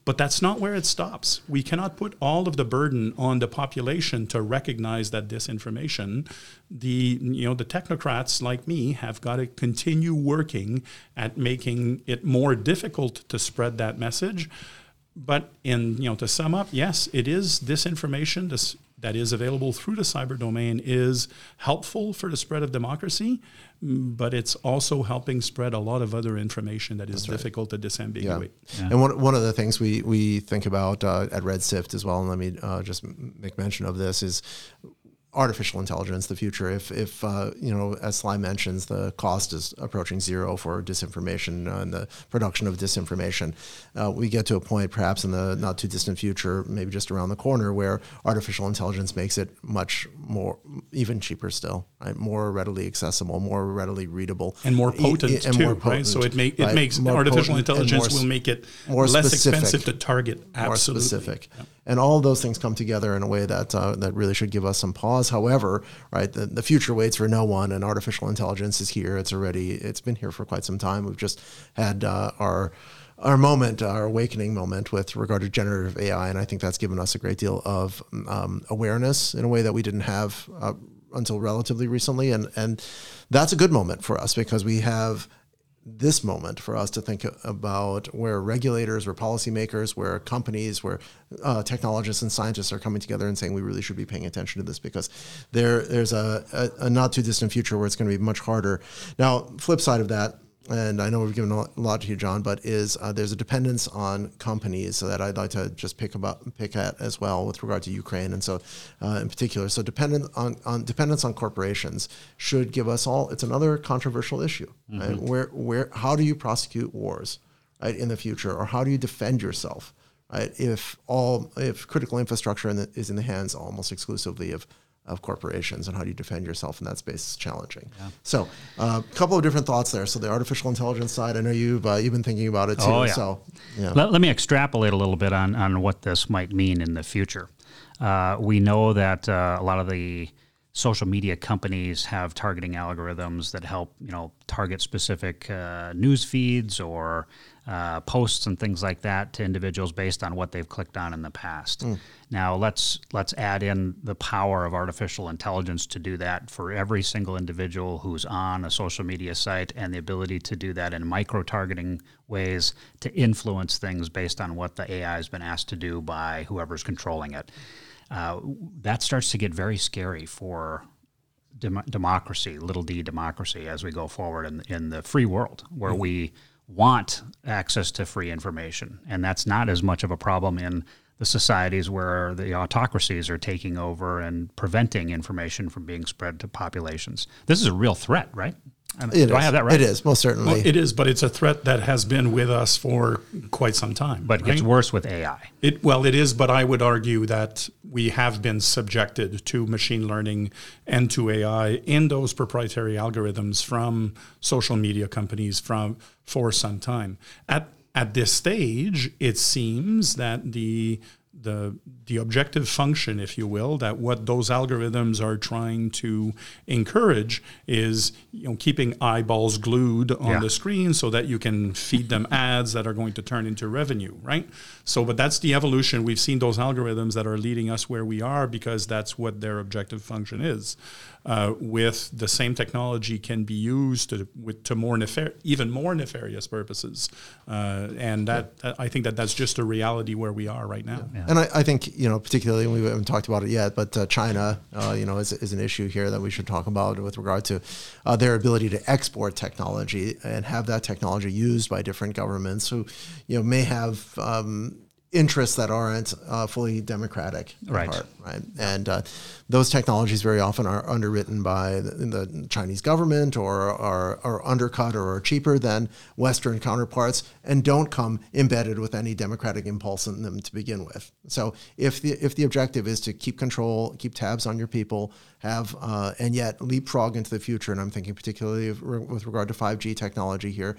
But that's not where it stops. We cannot put all of the burden on the population to recognize that disinformation. The you know the technocrats like me have got to continue working at making it more difficult to spread that message. But in you know to sum up, yes, it is disinformation this, that is available through the cyber domain is helpful for the spread of democracy, but it's also helping spread a lot of other information that is That's difficult right. to disambiguate. Yeah. Yeah. And one one of the things we we think about uh, at RedSift as well, and let me uh, just make mention of this, is artificial intelligence, the future. If, if uh, you know, as Sly mentions, the cost is approaching zero for disinformation uh, and the production of disinformation, uh, we get to a point perhaps in the not too distant future, maybe just around the corner, where artificial intelligence makes it much more, even cheaper still, right? More readily accessible, more readily readable. And more potent e- and too, more potent, right? So it, make, it right? makes, more artificial intelligence more, will make it more less specific, expensive to target. Absolutely. More specific. Yep. And all of those things come together in a way that uh, that really should give us some pause. However, right, the, the future waits for no one, and artificial intelligence is here. It's already, it's been here for quite some time. We've just had uh, our our moment, our awakening moment with regard to generative A I, and I think that's given us a great deal of um, awareness in a way that we didn't have uh, until relatively recently, and and that's a good moment for us because we have this moment for us to think about where regulators, where policymakers, where companies, where uh, technologists and scientists are coming together and saying we really should be paying attention to this because there there's a, a, a not too distant future where it's going to be much harder. Now, flip side of that, and I know we've given a lot to you, John, but is uh, there's a dependence on companies so that I'd like to just pick about pick at as well with regard to Ukraine, and so uh, in particular, so dependent on, on dependence on corporations should give us all. It's another controversial issue. Mm-hmm. Right? Where where how do you prosecute wars, right, in the future, or how do you defend yourself, right, if all if critical infrastructure in the, is in the hands almost exclusively of of corporations, and how do you defend yourself in that space is challenging. Yeah. So a uh, couple of different thoughts there. So the artificial intelligence side, I know you've uh, you've been thinking about it too. Oh, yeah. So yeah. Let, let me extrapolate a little bit on, on what this might mean in the future. Uh, we know that uh, a lot of the social media companies have targeting algorithms that help, you know, target specific uh, news feeds or uh, posts and things like that to individuals based on what they've clicked on in the past. Mm. Now let's let's add in the power of artificial intelligence to do that for every single individual who's on a social media site, and the ability to do that in micro-targeting ways to influence things based on what the A I has been asked to do by whoever's controlling it. Uh, that starts to get very scary for dem- democracy, little d democracy, as we go forward in, in the free world, where mm-hmm. we want access to free information. And that's not as much of a problem in the societies where the autocracies are taking over and preventing information from being spread to populations. This is a real threat, right? I mean, it do is. I have that right? It is, most certainly. Well, it is, but it's a threat that has been with us for quite some time. But it right? gets worse with A I. It, well, it is, but I would argue that we have been subjected to machine learning and to A I in those proprietary algorithms from social media companies from for some time. At at this stage, it seems that the the the objective function, if you will, that what those algorithms are trying to encourage is, you know, keeping eyeballs glued on yeah. the screen so that you can feed them ads that are going to turn into revenue, right? So, but that's the evolution. We've seen those algorithms that are leading us where we are because that's what their objective function is. Uh, with the same technology can be used to with to more nefar- even more nefarious purposes, uh, and that, that I think that that's just a reality where we are right now. Yeah. Yeah. And I, I think, you know, particularly, we haven't talked about it yet, but uh, China, uh, you know, is, is an issue here that we should talk about with regard to uh, their ability to export technology and have that technology used by different governments who, you know, may have um, interests that aren't uh, fully democratic, right? Part, right, and uh, those technologies very often are underwritten by the, the Chinese government, or are, are undercut or are cheaper than Western counterparts, and don't come embedded with any democratic impulse in them to begin with. So, if the if the objective is to keep control, keep tabs on your people, have uh, and yet leapfrog into the future, and I'm thinking particularly of, with regard to five G technology here,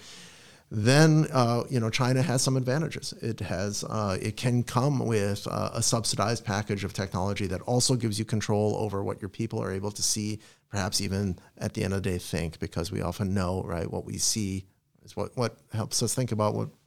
then uh, you know, China has some advantages. It has uh, it can come with uh, a subsidized package of technology that also gives you control over what your people are able to see, perhaps even at the end of the day think, because we often know, right, what we see is what, what helps us think about what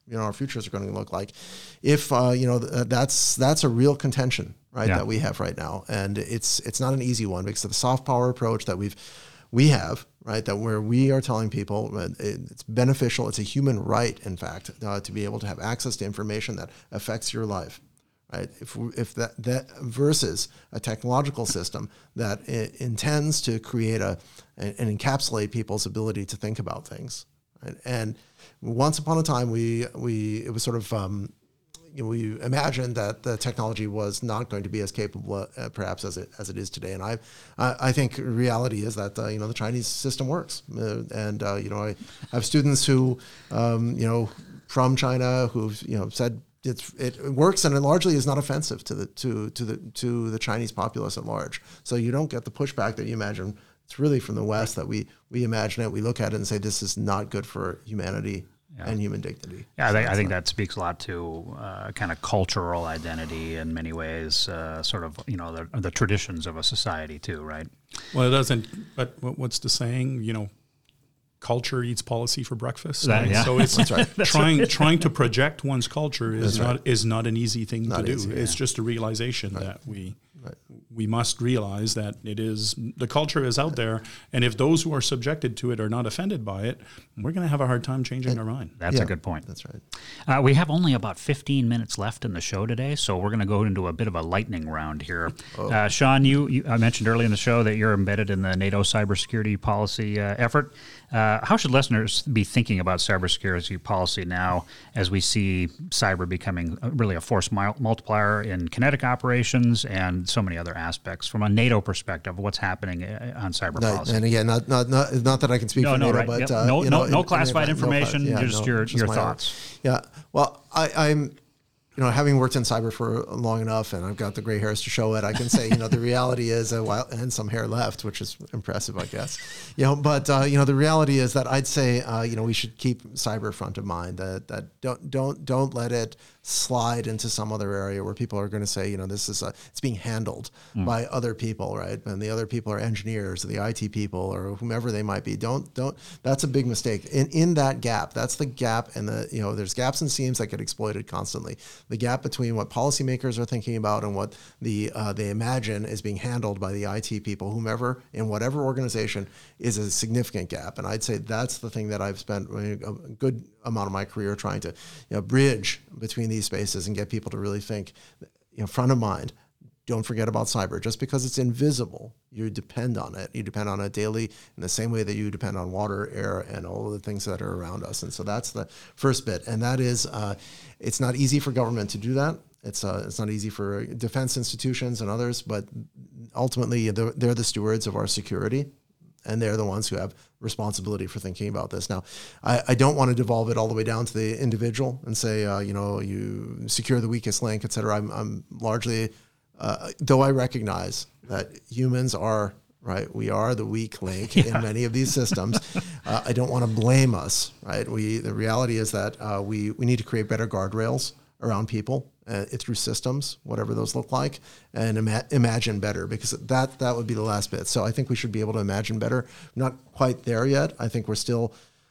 you know our futures are going to look like. If uh, you know th- that's that's a real contention, right? Yeah. That we have right now, and it's it's not an easy one because of the soft power approach that we've we have, right? That where we are telling people that it's beneficial, it's a human right, in fact, uh, to be able to have access to information that affects your life. Right. If if that that versus a technological system that I- intends to create a and, and encapsulate people's ability to think about things. Right. And once upon a time, we we it was sort of um, you know, we imagined that the technology was not going to be as capable, uh, perhaps as it as it is today. And I I, I think reality is that uh, you know the Chinese system works, uh, and uh, you know I have students who um, you know from China who've you know said. It's, it works and it largely is not offensive to the to to the to the Chinese populace at large. So you don't get the pushback that you imagine. It's really from the West that we we imagine it. We look at it and say this is not good for humanity yeah. and human dignity. Yeah, I so think, I think not, that speaks a lot to uh, kind of cultural identity in many ways, uh, sort of you know the, the traditions of a society too, right? Well, it doesn't. But what's the saying? You know. Culture eats policy for breakfast. That, right? yeah. So it's That's right. trying right. trying to project one's culture is That's not right. is not an easy thing Not to do. easy, It's yeah. just a realization Right. that we Right. we must realize that it is the culture is out there, and if those who are subjected to it are not offended by it, we're going to have a hard time changing our mind. That's Yeah, a good point. That's right. Uh, we have only about fifteen minutes left in the show today, so we're going to go into a bit of a lightning round here. Oh. Uh, Sean, you, you I mentioned earlier in the show that you're embedded in the NATO cybersecurity policy uh, effort. Uh, how should listeners be thinking about cybersecurity policy now as we see cyber becoming really a force mul- multiplier in kinetic operations and so many other aspects from a NATO perspective? What's happening uh, on cyber No, policy? and again, not not not, not that I can speak No, for no, NATO, right. but Yep. uh, No- you no- know, no in- classified in- no information, class- yeah, just no, your- just your my thoughts. own. Yeah. Well, I, I'm. You know, having worked in cyber for long enough, and I've got the gray hairs to show it, I can say, you know, the reality is, uh, while, and some hair left, which is impressive, I guess. You know, but uh, you know, the reality is that I'd say, uh, you know, we should keep cyber front of mind. That that don't don't don't let it slide into some other area where people are going to say, you know, this is a, it's being handled mm. by other people, right? And the other people are engineers, or the I T people, or whomever they might be. Don't don't. That's a big mistake. In in that gap, that's the gap, and the you know, there's gaps and seams that get exploited constantly. The gap between what policymakers are thinking about and what the uh, they imagine is being handled by the I T people, whomever in whatever organization, is a significant gap. And I'd say that's the thing that I've spent a good amount of my career trying to, you know, bridge between these spaces and get people to really think, you know, front of mind. Don't forget about cyber. Just because it's invisible, you depend on it. You depend on it daily in the same way that you depend on water, air, and all of the things that are around us. And so that's the first bit. And that is, uh, it's not easy for government to do that. It's uh, it's not easy for defense institutions and others, but ultimately they're, they're the stewards of our security. And they're the ones who have responsibility for thinking about this. Now, I, I don't want to devolve it all the way down to the individual and say, uh, you know, you secure the weakest link, et cetera. I'm, I'm largely... Uh, though I recognize that humans are, right, we are the weak link yeah. in many of these systems, uh, I don't want to blame us, right? We The reality is that uh, we, we need to create better guardrails around people uh, through systems, whatever those look like, and ima- imagine better, because that, that would be the last bit. So I think we should be able to imagine better. Not quite there yet. I think we're still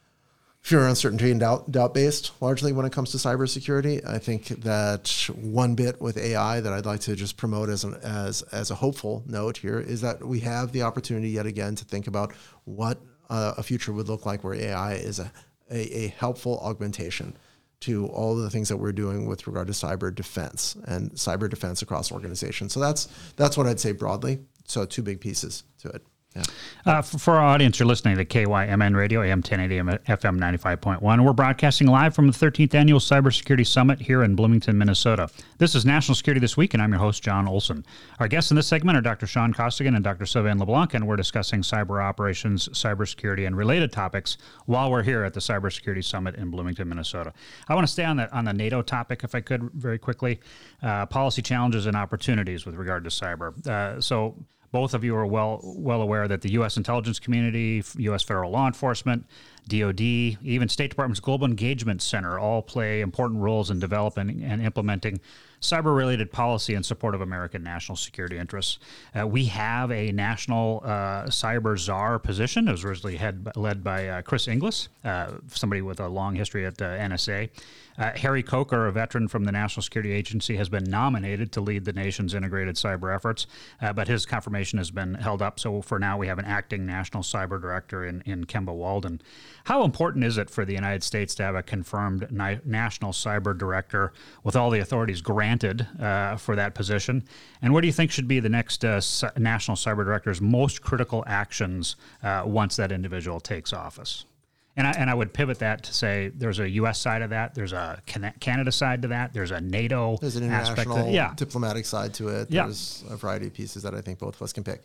fear, uncertainty, and doubt, doubt-based, largely when it comes to cybersecurity. I think that one bit with A I that I'd like to just promote as an, as as a hopeful note here is that we have the opportunity yet again to think about what uh, a future would look like where A I is a, a, a helpful augmentation to all of the things that we're doing with regard to cyber defense and cyber defense across organizations. So that's that's what I'd say broadly. So two big pieces to it. Yeah. Uh, for, for our audience, you're listening to K Y M N Radio, A M ten eighty, F M ninety-five point one. We're broadcasting live from the thirteenth Annual Cybersecurity Summit here in Bloomington, Minnesota. This is National Security This Week, and I'm your host, John Olson. Our guests in this segment are Doctor Sean Costigan and Doctor Sylvain LeBlanc, and we're discussing cyber operations, cybersecurity, and related topics while we're here at the Cybersecurity Summit in Bloomington, Minnesota. I want to stay on the, on the NATO topic, if I could, very quickly. Uh, policy challenges and opportunities with regard to cyber. Uh, so... Both of you are well well aware that the U S intelligence community, U S federal law enforcement, D O D, even State Department's Global Engagement Center all play important roles in developing and implementing cyber-related policy in support of American national security interests. Uh, we have a national uh, cyber czar position. It was originally head, led by uh, Chris Inglis, uh, somebody with a long history at uh, N S A. Uh, Harry Coker, a veteran from the National Security Agency, has been nominated to lead the nation's integrated cyber efforts, uh, but his confirmation has been held up. So for now, we have an acting national cyber director in, in Kemba Walden. How important is it for the United States to have a confirmed ni- national cyber director with all the authorities granted uh, for that position? And what do you think should be the next uh, c- national cyber director's most critical actions uh, once that individual takes office? And I, and I would pivot that to say there's a U S side of that, there's a Canada side to that, there's a NATO There's an aspect international to it. Yeah. diplomatic side to it. Yeah. There's a variety of pieces that I think both of us can pick.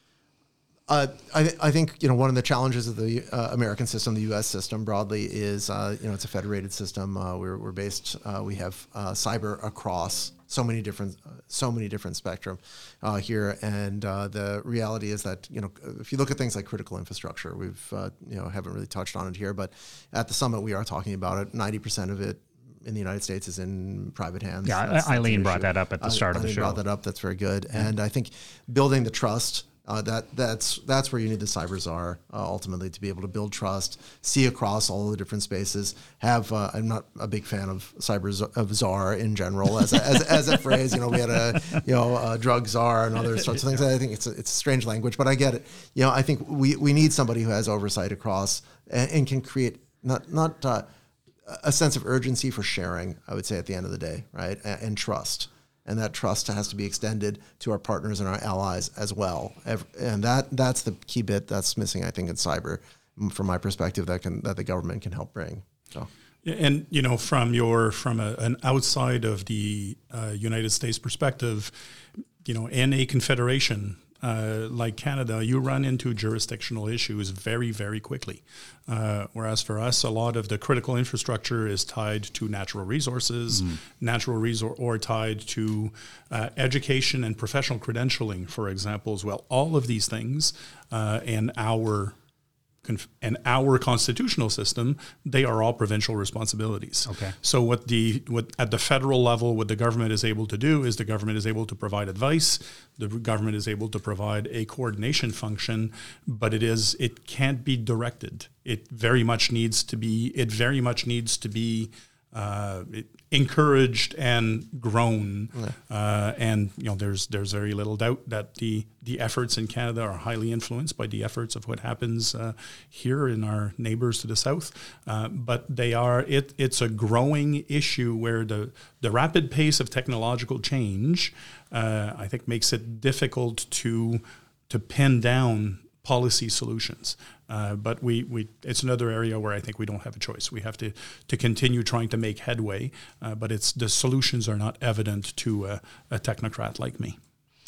Uh, I, th- I think you know one of the challenges of the uh, American system, the U S system broadly, is uh, you know it's a federated system. Uh, we're, we're based. Uh, we have uh, cyber across so many different, uh, so many different spectrum uh, here, and uh, the reality is that you know if you look at things like critical infrastructure, we've uh, you know haven't really touched on it here, but at the summit we are talking about it. ninety percent of it in the United States is in private hands. Yeah, that's, Eileen that's brought that up at the start I, of the Eileen show. brought that up. That's very good, mm-hmm. and I think building the trust. Uh, that that's that's where you need the cyber czar uh, ultimately to be able to build trust, see across all the different spaces. Have uh, I'm not a big fan of cyber z- of czar in general as a, as, as a phrase. You know, we had a you know a drug czar and other sorts of things. I think it's a, it's a strange language, but I get it. You know, I think we, we need somebody who has oversight across and, and can create not not uh, a sense of urgency for sharing. I would say at the end of the day, right, and, and trust. And that trust has to be extended to our partners and our allies as well. And that that's the key bit that's missing, I think, in cyber, from my perspective, that can that the government can help bring. So, and you know, from your from a, an outside of the uh, United States perspective, you know, in a confederation uh, like Canada, you run into jurisdictional issues very, very quickly. Uh, whereas for us, a lot of the critical infrastructure is tied to natural resources, mm. natural resource, or tied to uh, education and professional credentialing, for example, as well. All of these things uh, in our and our constitutional system, they are all provincial responsibilities. Okay. So what the what at the federal level, what the government is able to do is the government is able to provide advice. The government is able to provide a coordination function, but it is it can't be directed. It very much needs to be. It very much needs to be uh, it, encouraged and grown. Yeah. Uh, and you know, there's there's very little doubt that the the efforts in Canada are highly influenced by the efforts of what happens uh, here in our neighbors to the south. Uh, but they are it it's a growing issue where the the rapid pace of technological change, uh, I think, makes it difficult to to pin down policy solutions. Uh, but we, we it's another area where I think we don't have a choice. We have to, to continue trying to make headway, uh, but it's the solutions are not evident to a, a technocrat like me.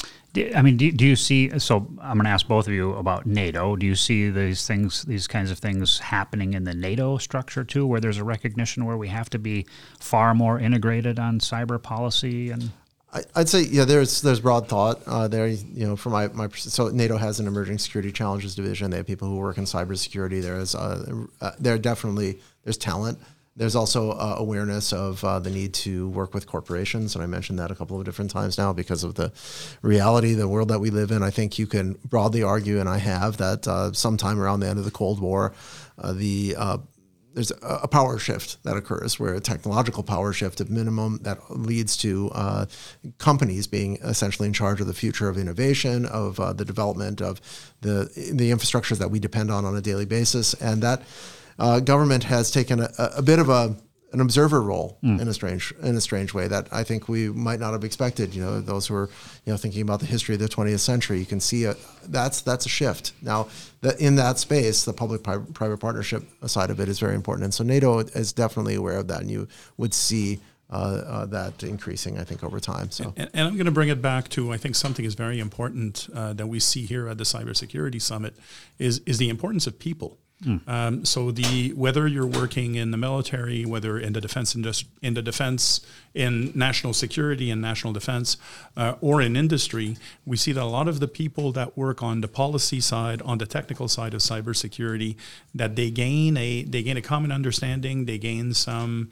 I mean, do, do you see, so I'm going to ask both of you about NATO. Do you see these things, these kinds of things happening in the NATO structure too, where there's a recognition where we have to be far more integrated on cyber policy? And I, I'd say, yeah, there's there's broad thought uh, there. You know, for my, my so NATO has an emerging security challenges division. They have people who work in cybersecurity. There is uh, uh, there definitely there's talent. There's also uh, awareness of uh, the need to work with corporations, and I mentioned that a couple of different times now because of the reality, the world that we live in. I think you can broadly argue, and I have, that uh, sometime around the end of the Cold War, uh, the uh, there's a power shift that occurs, where a technological power shift at minimum that leads to uh, companies being essentially in charge of the future of innovation, of uh, the development of the the infrastructures that we depend on on a daily basis, and that uh, government has taken a, a bit of a an observer role mm. in a strange in a strange way that I think we might not have expected. You know, those who are you know thinking about the history of the twentieth century, you can see a, that's that's a shift. Now, that in that space, the public-private partnership side of it is very important, and so NATO is definitely aware of that, and you would see uh, uh, that increasing, I think, over time. So, and, and I'm going to bring it back to I think something is very important uh, that we see here at the Cybersecurity Summit is is the importance of people. Mm. Um, so the whether you're working in the military, whether in the defense industry, in the defense, in national security and national defense, uh, or in industry, we see that a lot of the people that work on the policy side, on the technical side of cybersecurity, that they gain a they gain a common understanding, they gain some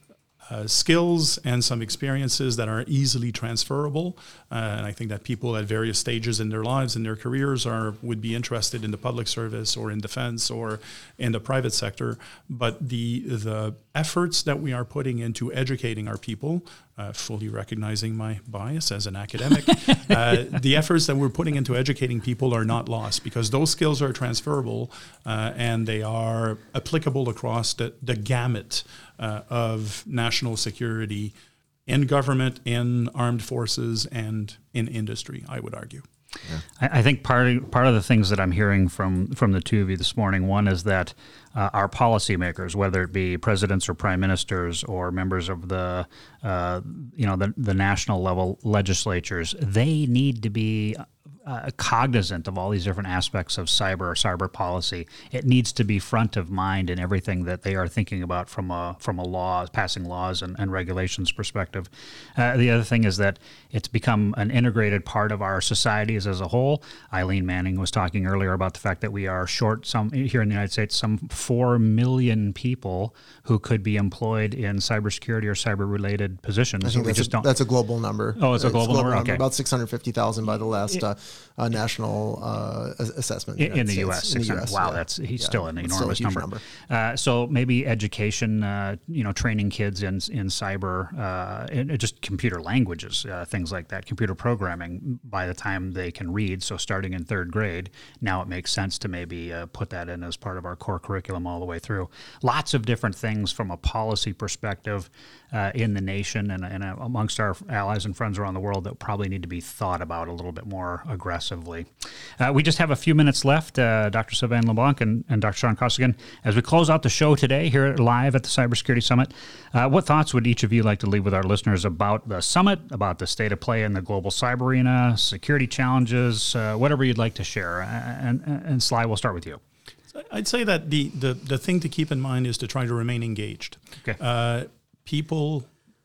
Uh, skills and some experiences that are easily transferable. Uh, and I think that people at various stages in their lives and their careers are would be interested in the public service or in defense or in the private sector. But the the efforts that we are putting into educating our people, uh, fully recognizing my bias as an academic, uh, the efforts that we're putting into educating people are not lost, because those skills are transferable uh, and they are applicable across the, the gamut Uh, of national security in government, in armed forces, and in industry, I would argue. Yeah. I, I think part of, part of the things that I'm hearing from, from the two of you this morning, one is that uh, our policymakers, whether it be presidents or prime ministers or members of the uh, you know the, the national level legislatures, they need to be Uh, cognizant of all these different aspects of cyber or cyber policy. It needs to be front of mind in everything that they are thinking about from a from a law, passing laws and, and regulations perspective. Uh, the other thing is that it's become an integrated part of our societies as a whole. Eileen Manning was talking earlier about the fact that we are short some here in the United States some four million people who could be employed in cybersecurity or cyber-related positions. I think we that's, just a, don't. that's a global number. Oh, it's a global, it's global number? Okay. About six hundred fifty thousand by the last uh, uh, national uh, assessment. In, in the U S. In the U S, wow, yeah. that's he's yeah. still an It's enormous still a huge number. number. Uh, so maybe education, uh, you know, training kids in in cyber, uh, and just computer languages, uh, things like that, computer programming. By the time they can read, so starting in third grade, now it makes sense to maybe uh, put that in as part of our core curriculum all the way through. Lots of different things from a policy perspective uh, in the nation and, and uh, amongst our allies and friends around the world that probably need to be thought about a little bit more aggressively. Uh, we just have a few minutes left, uh, Doctor Sylvain LeBlanc and, and Doctor Sean Costigan. As we close out the show today here live at the Cybersecurity Summit, uh, what thoughts would each of you like to leave with our listeners about the summit, about the state of play in the global cyber arena, security challenges, uh, whatever you'd like to share? And, and, and Sly, we'll start with you. I'd say that the, the, the thing to keep in mind is to try to remain engaged. Okay. Uh, people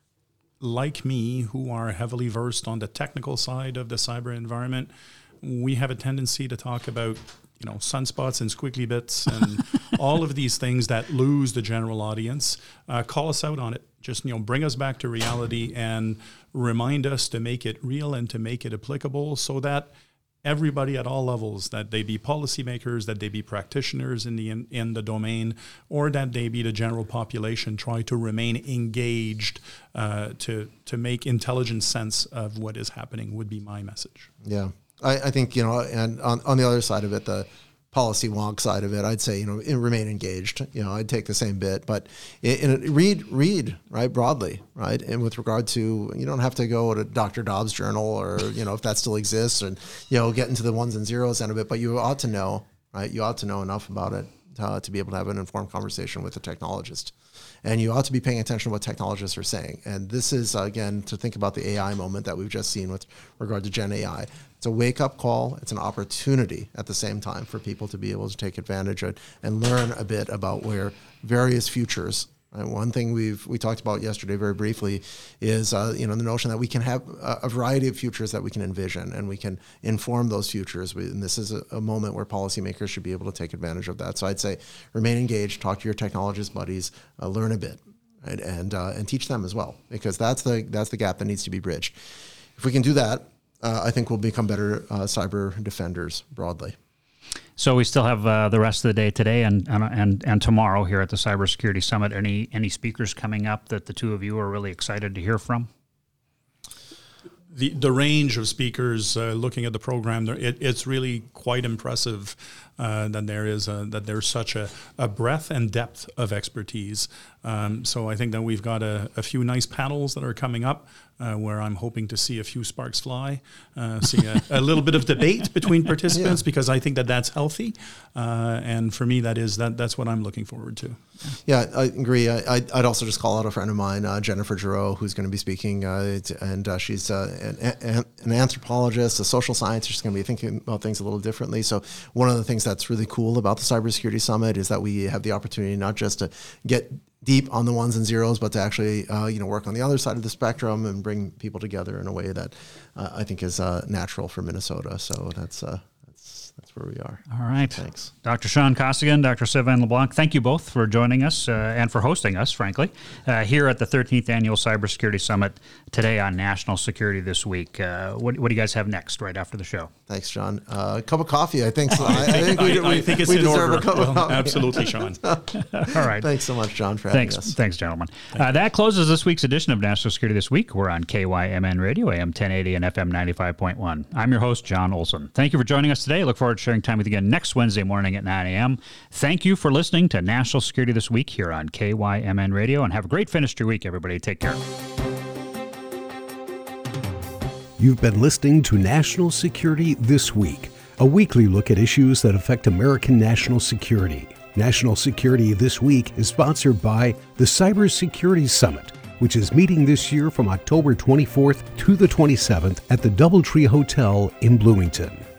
like me who are heavily versed on the technical side of the cyber environment, we have a tendency to talk about, you know, sunspots and squiggly bits and all of these things that lose the general audience. Uh, call us out on it. Just, you know, bring us back to reality and remind us to make it real and to make it applicable so that everybody at all levels, that they be policymakers, that they be practitioners in the in, in the domain, or that they be the general population, try to remain engaged uh, to to make intelligent sense of what is happening would be my message. Yeah. I, I think, you know, and on, on the other side of it, the policy wonk side of it, I'd say, you know, in, remain engaged. You know, I'd take the same bit, but in, in, read, read, right, broadly, right? And with regard to, you don't have to go to Doctor Dobbs' journal or, you know, if that still exists and, you know, get into the ones and zeros end of it, but you ought to know, right? You ought to know enough about it uh, to be able to have an informed conversation with a technologist. And you ought to be paying attention to what technologists are saying. And this is, uh, again, to think about the A I moment that we've just seen with regard to Gen A I. It's a wake-up call. It's an opportunity at the same time for people to be able to take advantage of it and learn a bit about where various futures. Right? One thing we've we talked about yesterday very briefly is uh, you know the notion that we can have a, a variety of futures that we can envision and we can inform those futures. We, and this is a, a moment where policymakers should be able to take advantage of that. So I'd say remain engaged, talk to your technologist buddies, uh, learn a bit, right? and uh, and teach them as well, because that's the that's the gap that needs to be bridged. If we can do that, Uh, I think we'll become better uh, cyber defenders broadly. So we still have uh, the rest of the day today and, and and and tomorrow here at the Cybersecurity Summit. Any any speakers coming up that the two of you are really excited to hear from? The the range of speakers, uh, looking at the program, it, it's really quite impressive uh, that there is a, that there's such a, a breadth and depth of expertise. Um, so I think that we've got a, a few nice panels that are coming up uh, where I'm hoping to see a few sparks fly, uh, see a, a little bit of debate between participants, yeah. because I think that that's healthy. Uh, and for me, that is that that's what I'm looking forward to. Yeah, I agree. I, I'd also just call out a friend of mine, uh, Jennifer Giroux, who's going to be speaking, uh, and uh, she's uh, an, an anthropologist, a social scientist. She's going to be thinking about things a little differently. So one of the things things that's really cool about the Cybersecurity Summit is that we have the opportunity not just to get deep on the ones and zeros, but to actually, uh, you know, work on the other side of the spectrum and bring people together in a way that uh, I think is uh, natural for Minnesota. So that's uh, that's that's where we are. All right. Thanks. Doctor Sean Costigan, Doctor Sylvain LeBlanc, thank you both for joining us uh, and for hosting us, frankly, uh, here at the thirteenth Annual Cybersecurity Summit today on National Security This Week. Uh, what, what do you guys have next right after the show? Thanks, John. Uh, a cup of coffee, I think. So. I, I think we, I, we, I think it's we in deserve order. a cup of Well, coffee. absolutely, Sean. All right. Thanks so much, John, for having Thanks, us. thanks, gentlemen. Uh, that closes this week's edition of National Security This Week. We're on K Y M N Radio, A M ten eighty and F M ninety-five point one. I'm your host, John Olson. Thank you for joining us today. Look forward to sharing time with you again next Wednesday morning at nine a.m. Thank you for listening to National Security This Week here on K Y M N Radio, and have a great finish to your week, everybody. Take care. You've been listening to National Security This Week, a weekly look at issues that affect American national security. National Security This Week is sponsored by the Cybersecurity Summit, which is meeting this year from October twenty-fourth to the twenty-seventh at the DoubleTree Hotel in Bloomington.